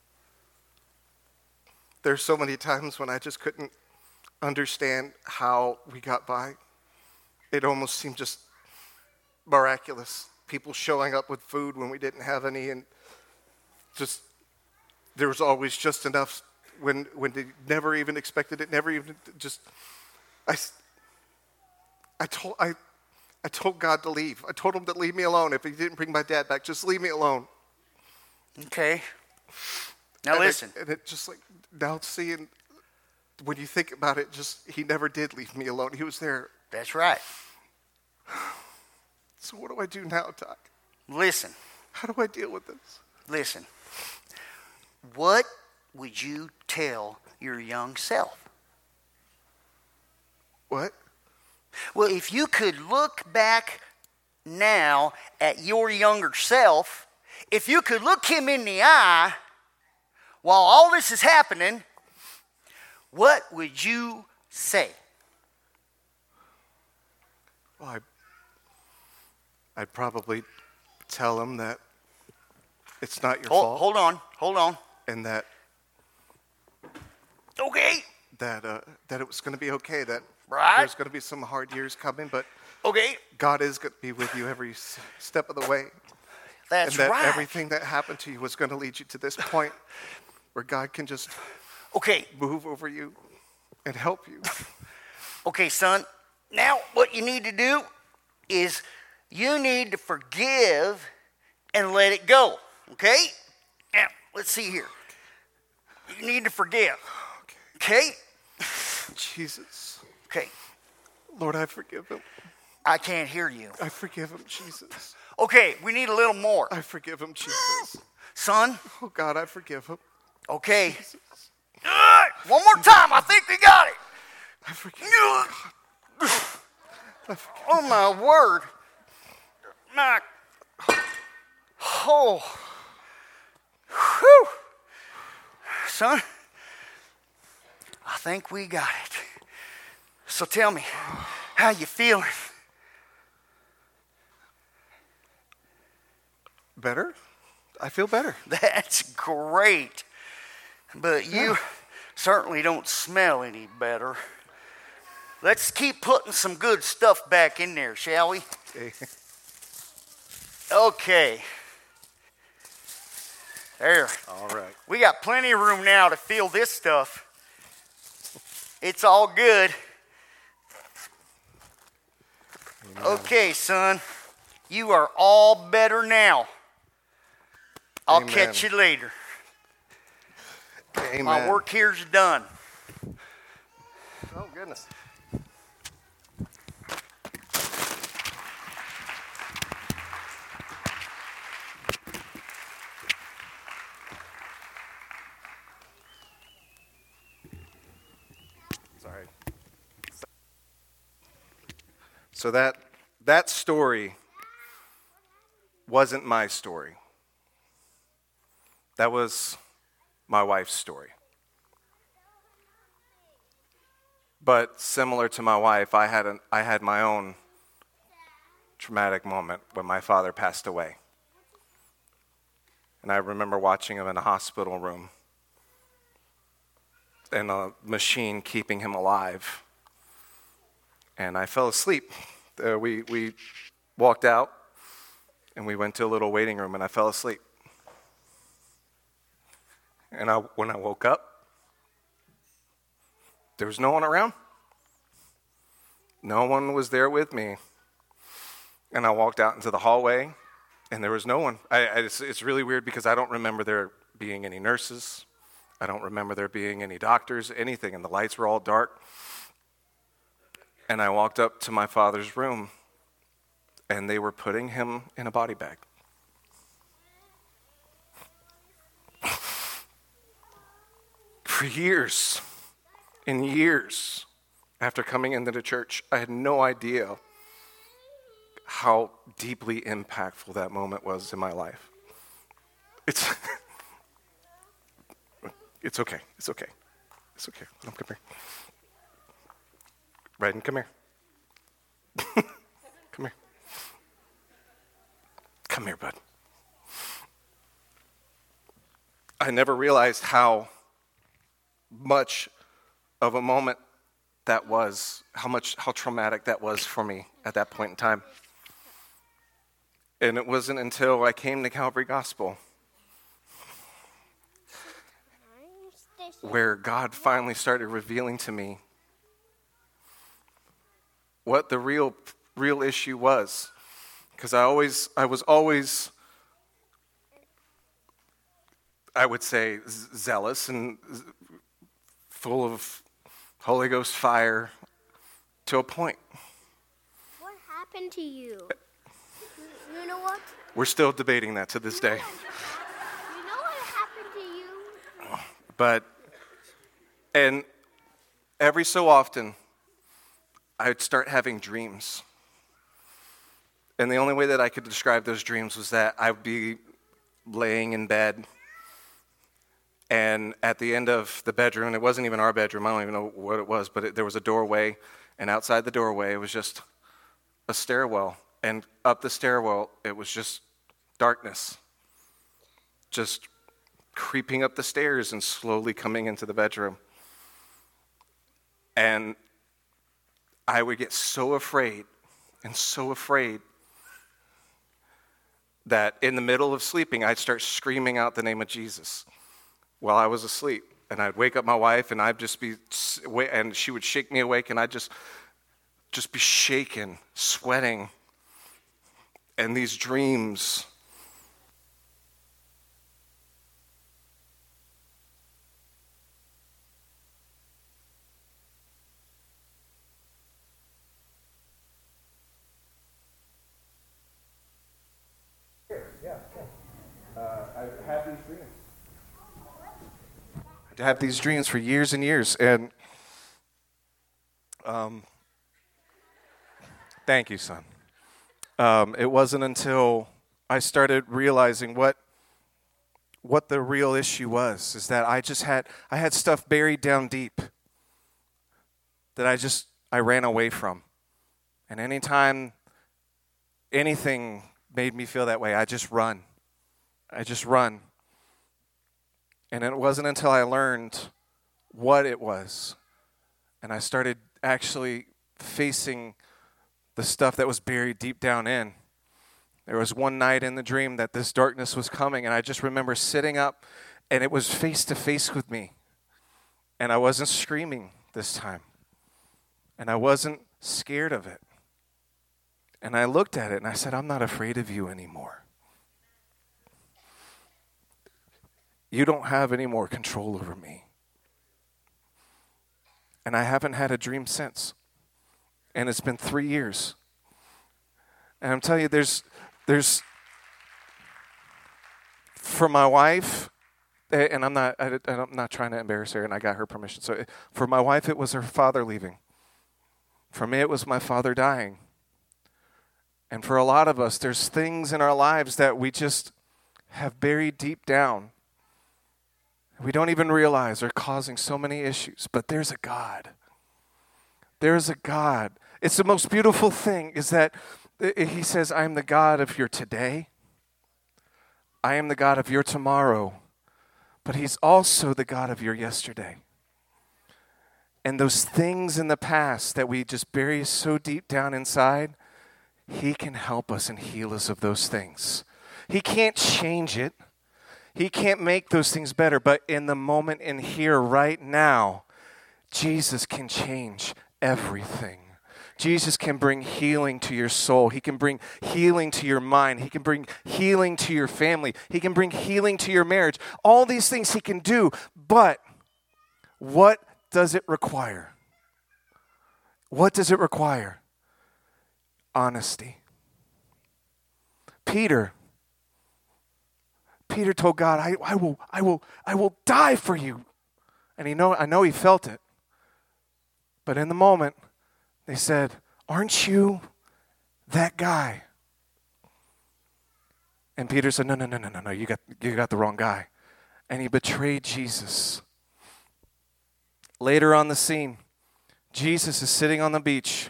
[SPEAKER 9] there's so many times when I just couldn't understand how we got by. It almost seemed just miraculous. People showing up with food when we didn't have any, and just there was always just enough when when they never even expected it. Never even just. I. I told I, I told God to leave. I told him to leave me alone. If he didn't bring my dad back, just leave me alone.
[SPEAKER 8] Okay. Now
[SPEAKER 9] and
[SPEAKER 8] listen.
[SPEAKER 9] It, and it just like now seeing. When you think about it, just he never did leave me alone. He was there.
[SPEAKER 8] That's right.
[SPEAKER 9] So what do I do now, Doc?
[SPEAKER 8] Listen.
[SPEAKER 9] How do I deal with this?
[SPEAKER 8] Listen. What would you tell your young self?
[SPEAKER 9] What?
[SPEAKER 8] Well, if you could look back now at your younger self, if you could look him in the eye while all this is happening, what would you say?
[SPEAKER 9] Well, I, I'd probably tell him that it's not your
[SPEAKER 8] hold,
[SPEAKER 9] fault.
[SPEAKER 8] Hold on, hold on.
[SPEAKER 9] And that.
[SPEAKER 8] Okay.
[SPEAKER 9] That uh, that it was going to be okay. That
[SPEAKER 8] right.
[SPEAKER 9] There's going to be some hard years coming, but
[SPEAKER 8] okay.
[SPEAKER 9] God is going to be with you every step of the way.
[SPEAKER 8] That's
[SPEAKER 9] and that
[SPEAKER 8] right.
[SPEAKER 9] Everything that happened to you was going to lead you to this point where God can just.
[SPEAKER 8] Okay.
[SPEAKER 9] Move over you and help you.
[SPEAKER 8] Okay, son. Now what you need to do is you need to forgive and let it go. Okay? Now, let's see here. You need to forgive. Okay?
[SPEAKER 9] Jesus.
[SPEAKER 8] Okay.
[SPEAKER 9] Lord, I forgive him.
[SPEAKER 8] I can't hear you.
[SPEAKER 9] I forgive him, Jesus.
[SPEAKER 8] Okay, we need a little more.
[SPEAKER 9] I forgive him, Jesus.
[SPEAKER 8] Son?
[SPEAKER 9] Oh, God, I forgive him.
[SPEAKER 8] Okay.
[SPEAKER 9] Jesus.
[SPEAKER 8] Good. One more time. I think we got it.
[SPEAKER 9] I forgive you.
[SPEAKER 8] I forgive oh, my word. My. Oh. Whew. Son, I think we got it. So tell me, how you feeling?
[SPEAKER 9] Better? I feel better.
[SPEAKER 8] That's great. But you yeah. certainly don't smell any better. Let's keep putting some good stuff back in there, shall we?
[SPEAKER 9] Okay.
[SPEAKER 8] Okay. There.
[SPEAKER 9] All right.
[SPEAKER 8] We got plenty of room now to feel this stuff. It's all good. Amen. Okay, son. You are all better now. I'll
[SPEAKER 9] Amen.
[SPEAKER 8] catch you later.
[SPEAKER 9] Amen.
[SPEAKER 8] My work here's done.
[SPEAKER 9] Oh, goodness. Sorry. So that that story wasn't my story. That was my wife's story. But similar to my wife, I had an, I had my own traumatic moment when my father passed away. And I remember watching him in a hospital room and a machine keeping him alive. And I fell asleep. Uh, we, we walked out and we went to a little waiting room and I fell asleep. And I, when I woke up, there was no one around. No one was there with me. And I walked out into the hallway, and there was no one. I, I, it's, it's really weird because I don't remember there being any nurses. I don't remember there being any doctors, anything, and the lights were all dark. And I walked up to my father's room, and they were putting him in a body bag. For years and years after coming into the church, I had no idea how deeply impactful that moment was in my life. It's it's okay. It's okay. It's okay. Come here. Ryden, come here. Come here. Come here, bud. I never realized how much of a moment that was, how much, how traumatic that was for me at that point in time. And it wasn't until I came to Calvary Gospel where God finally started revealing to me what the real, real issue was. Because I always, I was always, I would say, zealous and full of Holy Ghost fire to a point.
[SPEAKER 10] What happened to you? You know what?
[SPEAKER 9] We're still debating that to this day.
[SPEAKER 10] You know what happened to you?
[SPEAKER 9] But, and every so often, I'd start having dreams. And the only way that I could describe those dreams was that I would be laying in bed, and at the end of the bedroom, it wasn't even our bedroom, I don't even know what it was, but it, there was a doorway, and outside the doorway, it was just a stairwell. And up the stairwell, it was just darkness, just creeping up the stairs and slowly coming into the bedroom. And I would get so afraid and so afraid that in the middle of sleeping, I'd start screaming out the name of Jesus while I was asleep. And I'd wake up my wife, and I'd just be, and she would shake me awake, and I'd just, just be shaken, sweating. And these dreams Yeah, yeah. Uh, I've had these dreams. I have these dreams for years and years, and um, thank you, son. Um, it wasn't until I started realizing what what the real issue was, is that I just had I had stuff buried down deep that I just I ran away from, and anytime anything made me feel that way, I just run. I just run. And it wasn't until I learned what it was, and I started actually facing the stuff that was buried deep down in, There was one night in the dream that this darkness was coming, and I just remember sitting up, and it was face to face with me. And I wasn't screaming this time. And I wasn't scared of it. And I looked at it, and I said, I'm not afraid of you anymore. You don't have any more control over me. And I haven't had a dream since. And it's been three years. And I'm telling you, there's, there's, for my wife, and I'm not, I, I'm not trying to embarrass her, and I got her permission. So for my wife, it was her father leaving. For me, it was my father dying. And for a lot of us, there's things in our lives that we just have buried deep down. We don't even realize are causing so many issues. But there's a God. There's a God. It's the most beautiful thing is that he says, I am the God of your today. I am the God of your tomorrow. But he's also the God of your yesterday. And those things in the past that we just bury so deep down inside, he can help us and heal us of those things. He can't change it. He can't make those things better. But in the moment in here right now, Jesus can change everything. Jesus can bring healing to your soul. He can bring healing to your mind. He can bring healing to your family. He can bring healing to your marriage. All these things he can do. But what does it require? What does it require? Honesty. Peter. Peter told God, I, I will, I will, I will die for you. And he know, I know he felt it. But in the moment, they said, aren't you that guy? And Peter said, no, no, no, no, no, no, you got, you got the wrong guy. And he betrayed Jesus. Later on the scene, Jesus is sitting on the beach.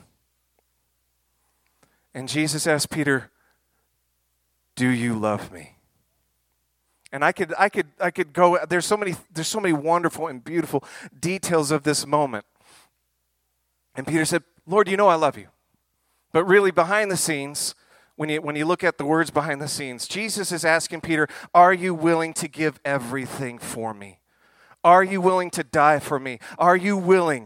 [SPEAKER 9] And Jesus asked Peter, do you love me? And I could, I could, I could go, there's so many, there's so many wonderful and beautiful details of this moment. And Peter said, Lord, you know I love you. But really behind the scenes, when you, when you look at the words behind the scenes, Jesus is asking Peter, are you willing to give everything for me? Are you willing to die for me? Are you willing?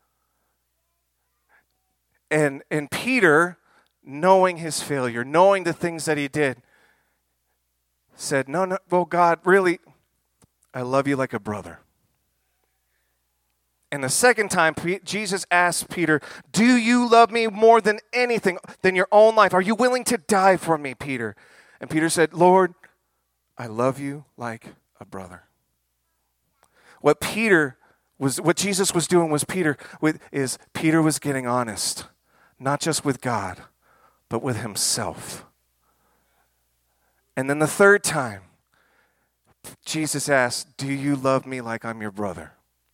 [SPEAKER 9] And, and Peter, knowing his failure, knowing the things that he did, said, no, no, well, God, really, I love you like a brother. And the second time, Jesus asked Peter, do you love me more than anything, than your own life? Are you willing to die for me, Peter? And Peter said, Lord, I love you like a brother. What Peter was, what Jesus was doing was Peter, with, is Peter was getting honest, not just with God, but with himself. And then the third time, Jesus asked, do you love me like I'm your brother?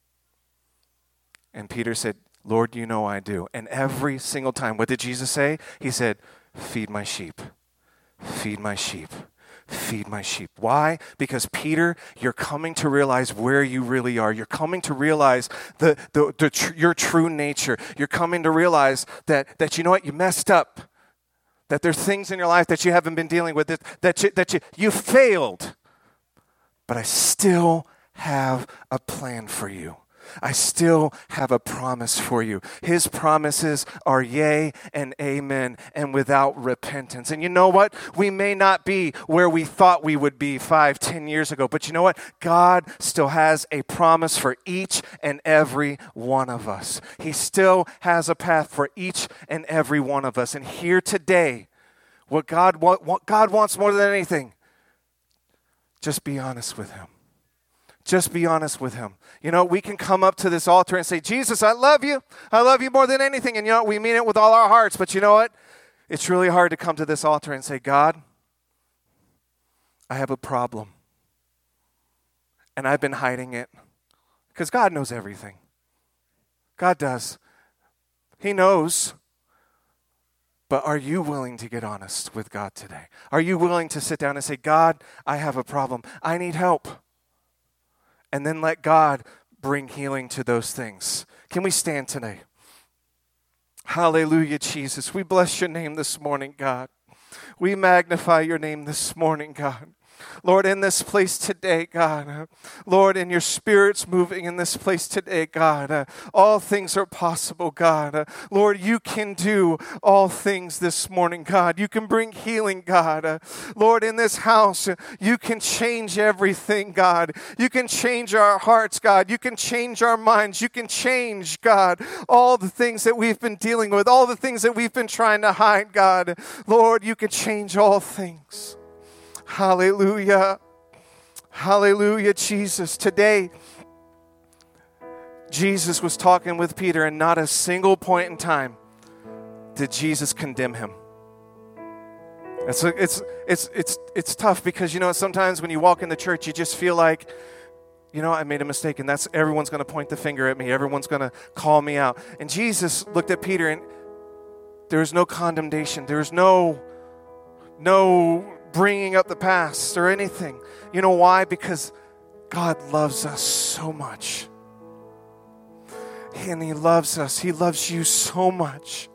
[SPEAKER 9] And Peter said, Lord, you know I do. And every single time, what did Jesus say? He said, feed my sheep, feed my sheep, feed my sheep. Why? Because Peter, you're coming to realize where you really are. You're coming to realize the, the, the tr- your true nature. You're coming to realize that, that, you know what, you messed up. That there's things in your life that you haven't been dealing with, that, that, you, that you, you failed. But I still have a plan for you. I still have a promise for you. His promises are yea and amen and without repentance. And you know what? We may not be where we thought we would be five, ten years ago, but you know what? God still has a promise for each and every one of us. He still has a path for each and every one of us. And here today, what God, what, what God wants more than anything, just be honest with him. Just be honest with him. You know, we can come up to this altar and say, Jesus, I love you. I love you more than anything. And you know, we mean it with all our hearts. But you know what? It's really hard to come to this altar and say, God, I have a problem. And I've been hiding it. Because God knows everything. God does. He knows. But are you willing to get honest with God today? Are you willing to sit down and say, God, I have a problem. I need help. And then let God bring healing to those things. Can we stand today? Hallelujah, Jesus. We bless your name this morning, God. We magnify your name this morning, God. Lord, in this place today, God. Uh, Lord, in your Spirit's moving in this place today, God. Uh, all things are possible, God. Uh, Lord, you can do all things this morning, God. You can bring healing, God. Uh, Lord, in this house, uh, you can change everything, God. You can change our hearts, God. You can change our minds. You can change, God, all the things that we've been dealing with, all the things that we've been trying to hide, God. Lord, you can change all things. Hallelujah. Hallelujah, Jesus. Today, Jesus was talking with Peter, and not a single point in time did Jesus condemn him. It's it's it's it's it's tough because, you know, sometimes when you walk in the church, you just feel like, you know, I made a mistake, and that's everyone's going to point the finger at me. Everyone's going to call me out. And Jesus looked at Peter, and there was no condemnation. There was no no bringing up the past or anything. You know why? Because God loves us so much. And he loves us. He loves you so much.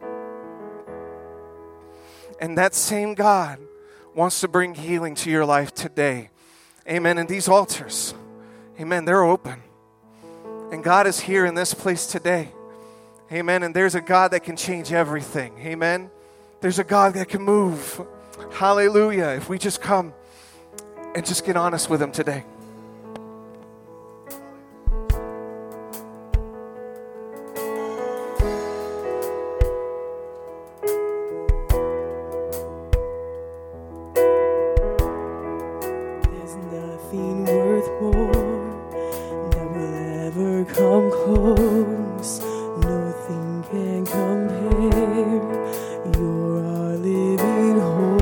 [SPEAKER 9] And that same God wants to bring healing to your life today. Amen. And these altars, amen, they're open. And God is here in this place today. Amen. And there's a God that can change everything. Amen. There's a God that can move. Hallelujah. If we just come and just get honest with him today.
[SPEAKER 3] There's nothing worth more that will ever come close. Nothing can compare. You're our living hope.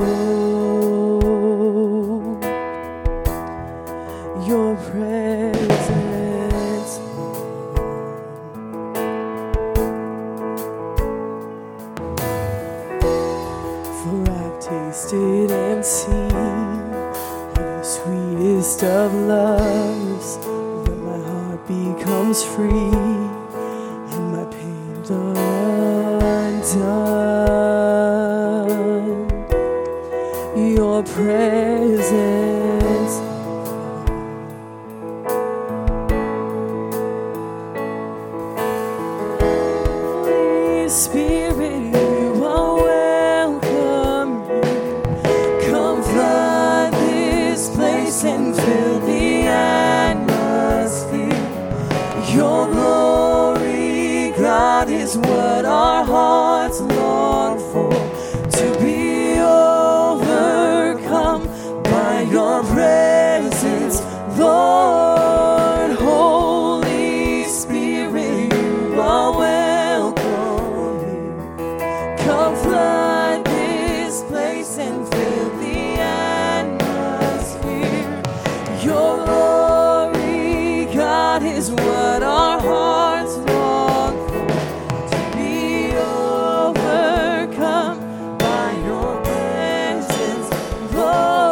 [SPEAKER 3] Your presence, for I've tasted and seen of the sweetest of loves, when my heart becomes free and my pains are undone. Your presence, Spirit, you are welcome here. Come flood this place and fill the atmosphere. Your glory, God, is what our hearts long for. To be overcome by your presence, Lord. Holy Spirit, you are welcome. Come flood this place and fill the atmosphere. Your glory, God, is what our hearts long for. To be overcome by your presence, Lord.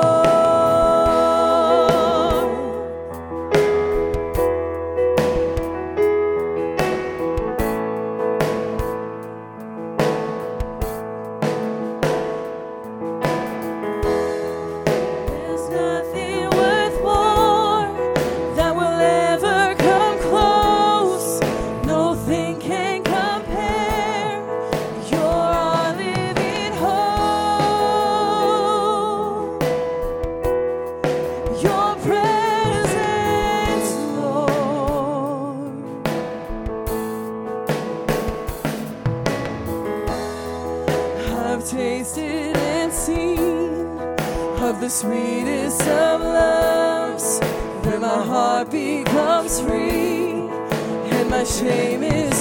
[SPEAKER 3] There's nothing worth more that will ever come close. Nothing can compare. You're our living hope. Your presence, Lord. I've tasted and seen of the sweetest of loves, where my heart becomes free and my shame is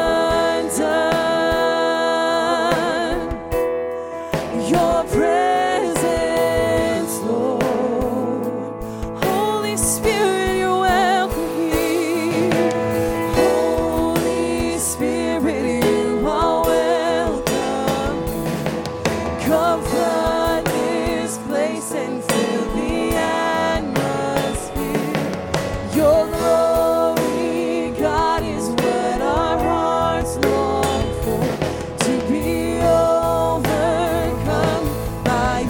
[SPEAKER 3] undone. Your presence, Lord. Holy Spirit, you're welcome here. Holy Spirit, you are welcome. Come flood this place and fill the atmosphere. Your glory, God, is what our hearts long for. To be overcome by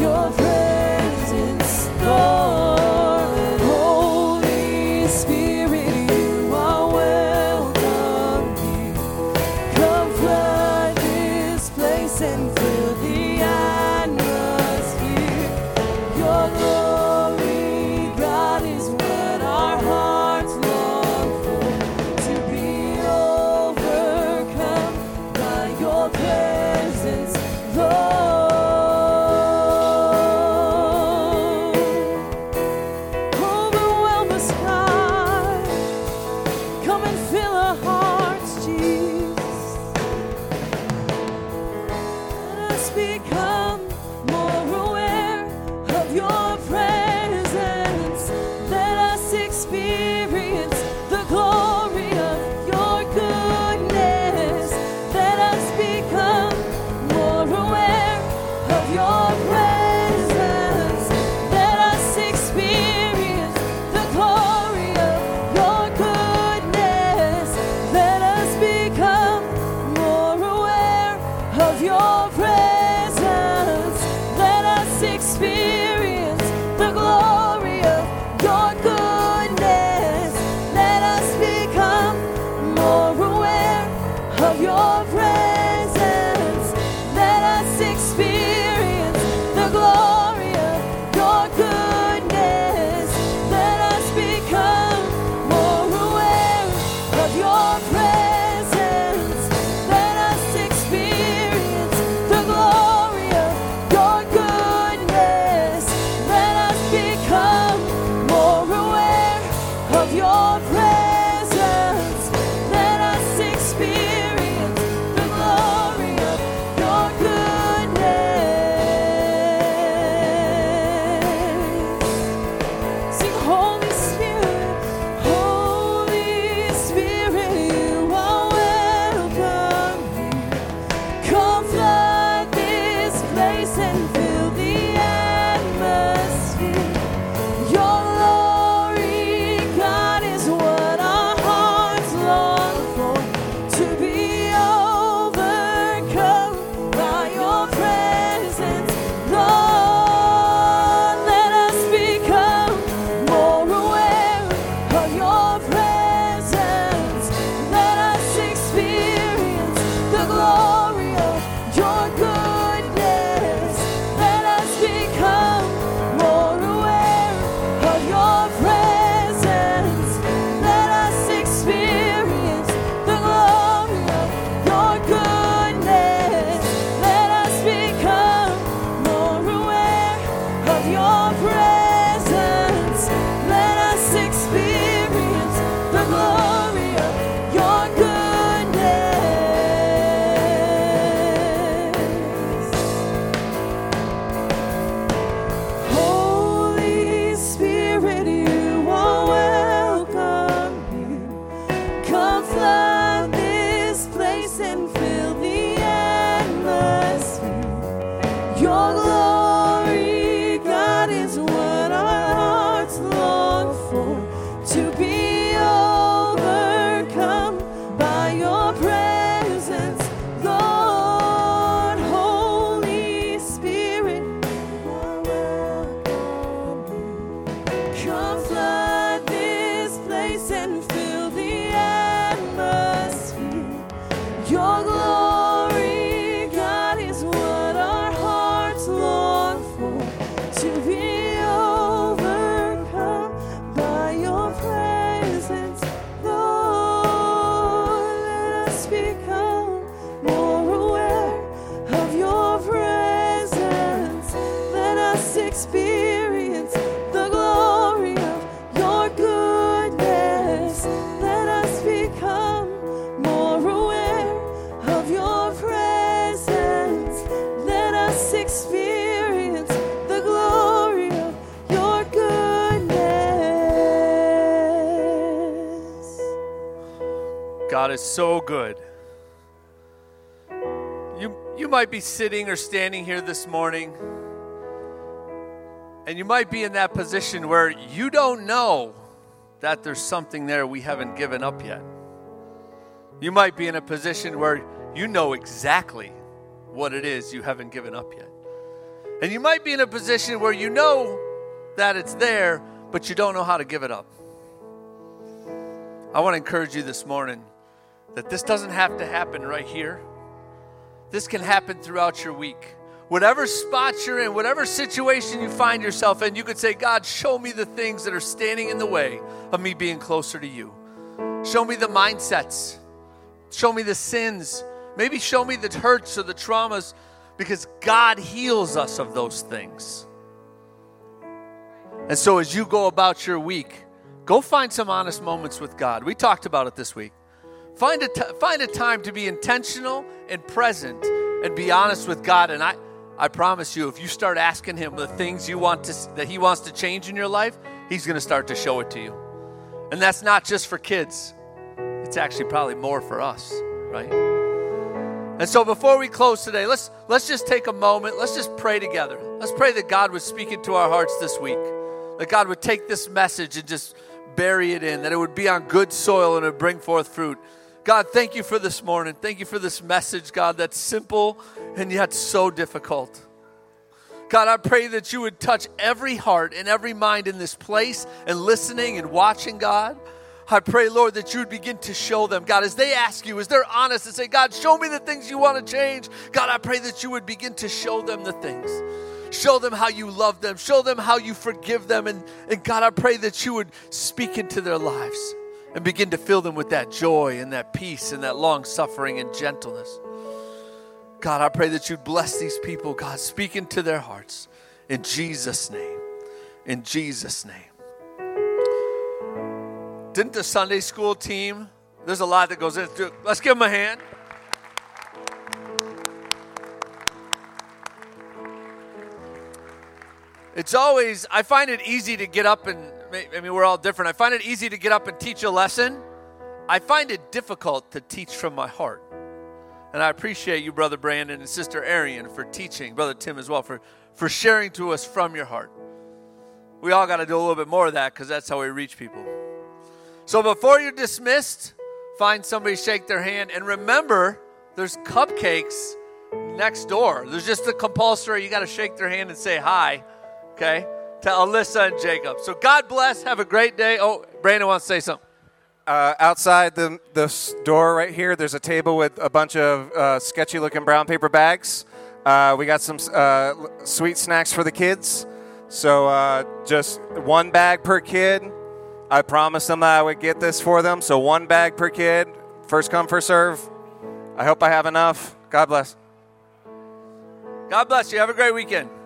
[SPEAKER 3] to be overcome by your presence, Lord. Holy Spirit, come flood this place and fill the atmosphere. Your glory, God, is what our hearts long for, to be overcome by your presence, Lord. Let us become more aware of your presence. Let us experience the glory of your goodness. Let us become more aware of your presence. Let us experience the glory of your goodness.
[SPEAKER 1] God is so good. You, you might be sitting or standing here this morning, and you might be in that position where you don't know that there's something there we haven't given up yet. You might be in a position where you know exactly what it is you haven't given up yet. And you might be in a position where you know that it's there, but you don't know how to give it up. I want to encourage you this morning that this doesn't have to happen right here. This can happen throughout your week. Whatever spot you're in, whatever situation you find yourself in, you could say, God, show me the things that are standing in the way of me being closer to you. Show me the mindsets. Show me the sins. Maybe show me the hurts or the traumas, because God heals us of those things. And so as you go about your week, go find some honest moments with God. We talked about it this week. Find a, t- find a time to be intentional and present and be honest with God. And I, I promise you, if you start asking him the things you want to, that he wants to change in your life, he's going to start to show it to you. And that's not just for kids. It's actually probably more for us, right? And so before we close today, let's let's just take a moment. Let's just pray together. Let's pray that God would speak into our hearts this week. That God would take this message and just bury it in. That it would be on good soil and it would bring forth fruit. God, thank you for this morning. Thank you for this message, God, that's simple and yet so difficult. God, I pray that you would touch every heart and every mind in this place and listening and watching, God. I pray, Lord, that you would begin to show them, God, as they ask you, as they're honest and say, God, show me the things you want to change. God, I pray that you would begin to show them the things. Show them how you love them. Show them how you forgive them. And, and God, I pray that you would speak into their lives and begin to fill them with that joy and that peace and that long suffering and gentleness. God, I pray that you'd bless these people, God, speak into their hearts. In Jesus' name. In Jesus' name. Didn't the Sunday school team, there's a lot that goes into it. Let's give them a hand. It's always, I find it easy to get up and, I mean, we're all different. I find it easy to get up and teach a lesson. I find it difficult to teach from my heart. And I appreciate you, Brother Brandon and Sister Arian, for teaching, Brother Tim as well, for, for sharing to us from your heart. We all got to do a little bit more of that because that's how we reach people. So before you're dismissed, find somebody, shake their hand, and remember, there's cupcakes next door. There's just a compulsory, you got to shake their hand and say hi, okay, to Alyssa and Jacob. So God bless. Have a great day. Oh, Brandon wants to say something.
[SPEAKER 9] Uh, outside the, the door right here, there's a table with a bunch of uh, sketchy-looking brown paper bags. Uh, we got some uh, sweet snacks for the kids. So uh, just one bag per kid. I promised them that I would get this for them. So one bag per kid. First come, first serve. I hope I have enough. God bless.
[SPEAKER 1] God bless you. Have a great weekend.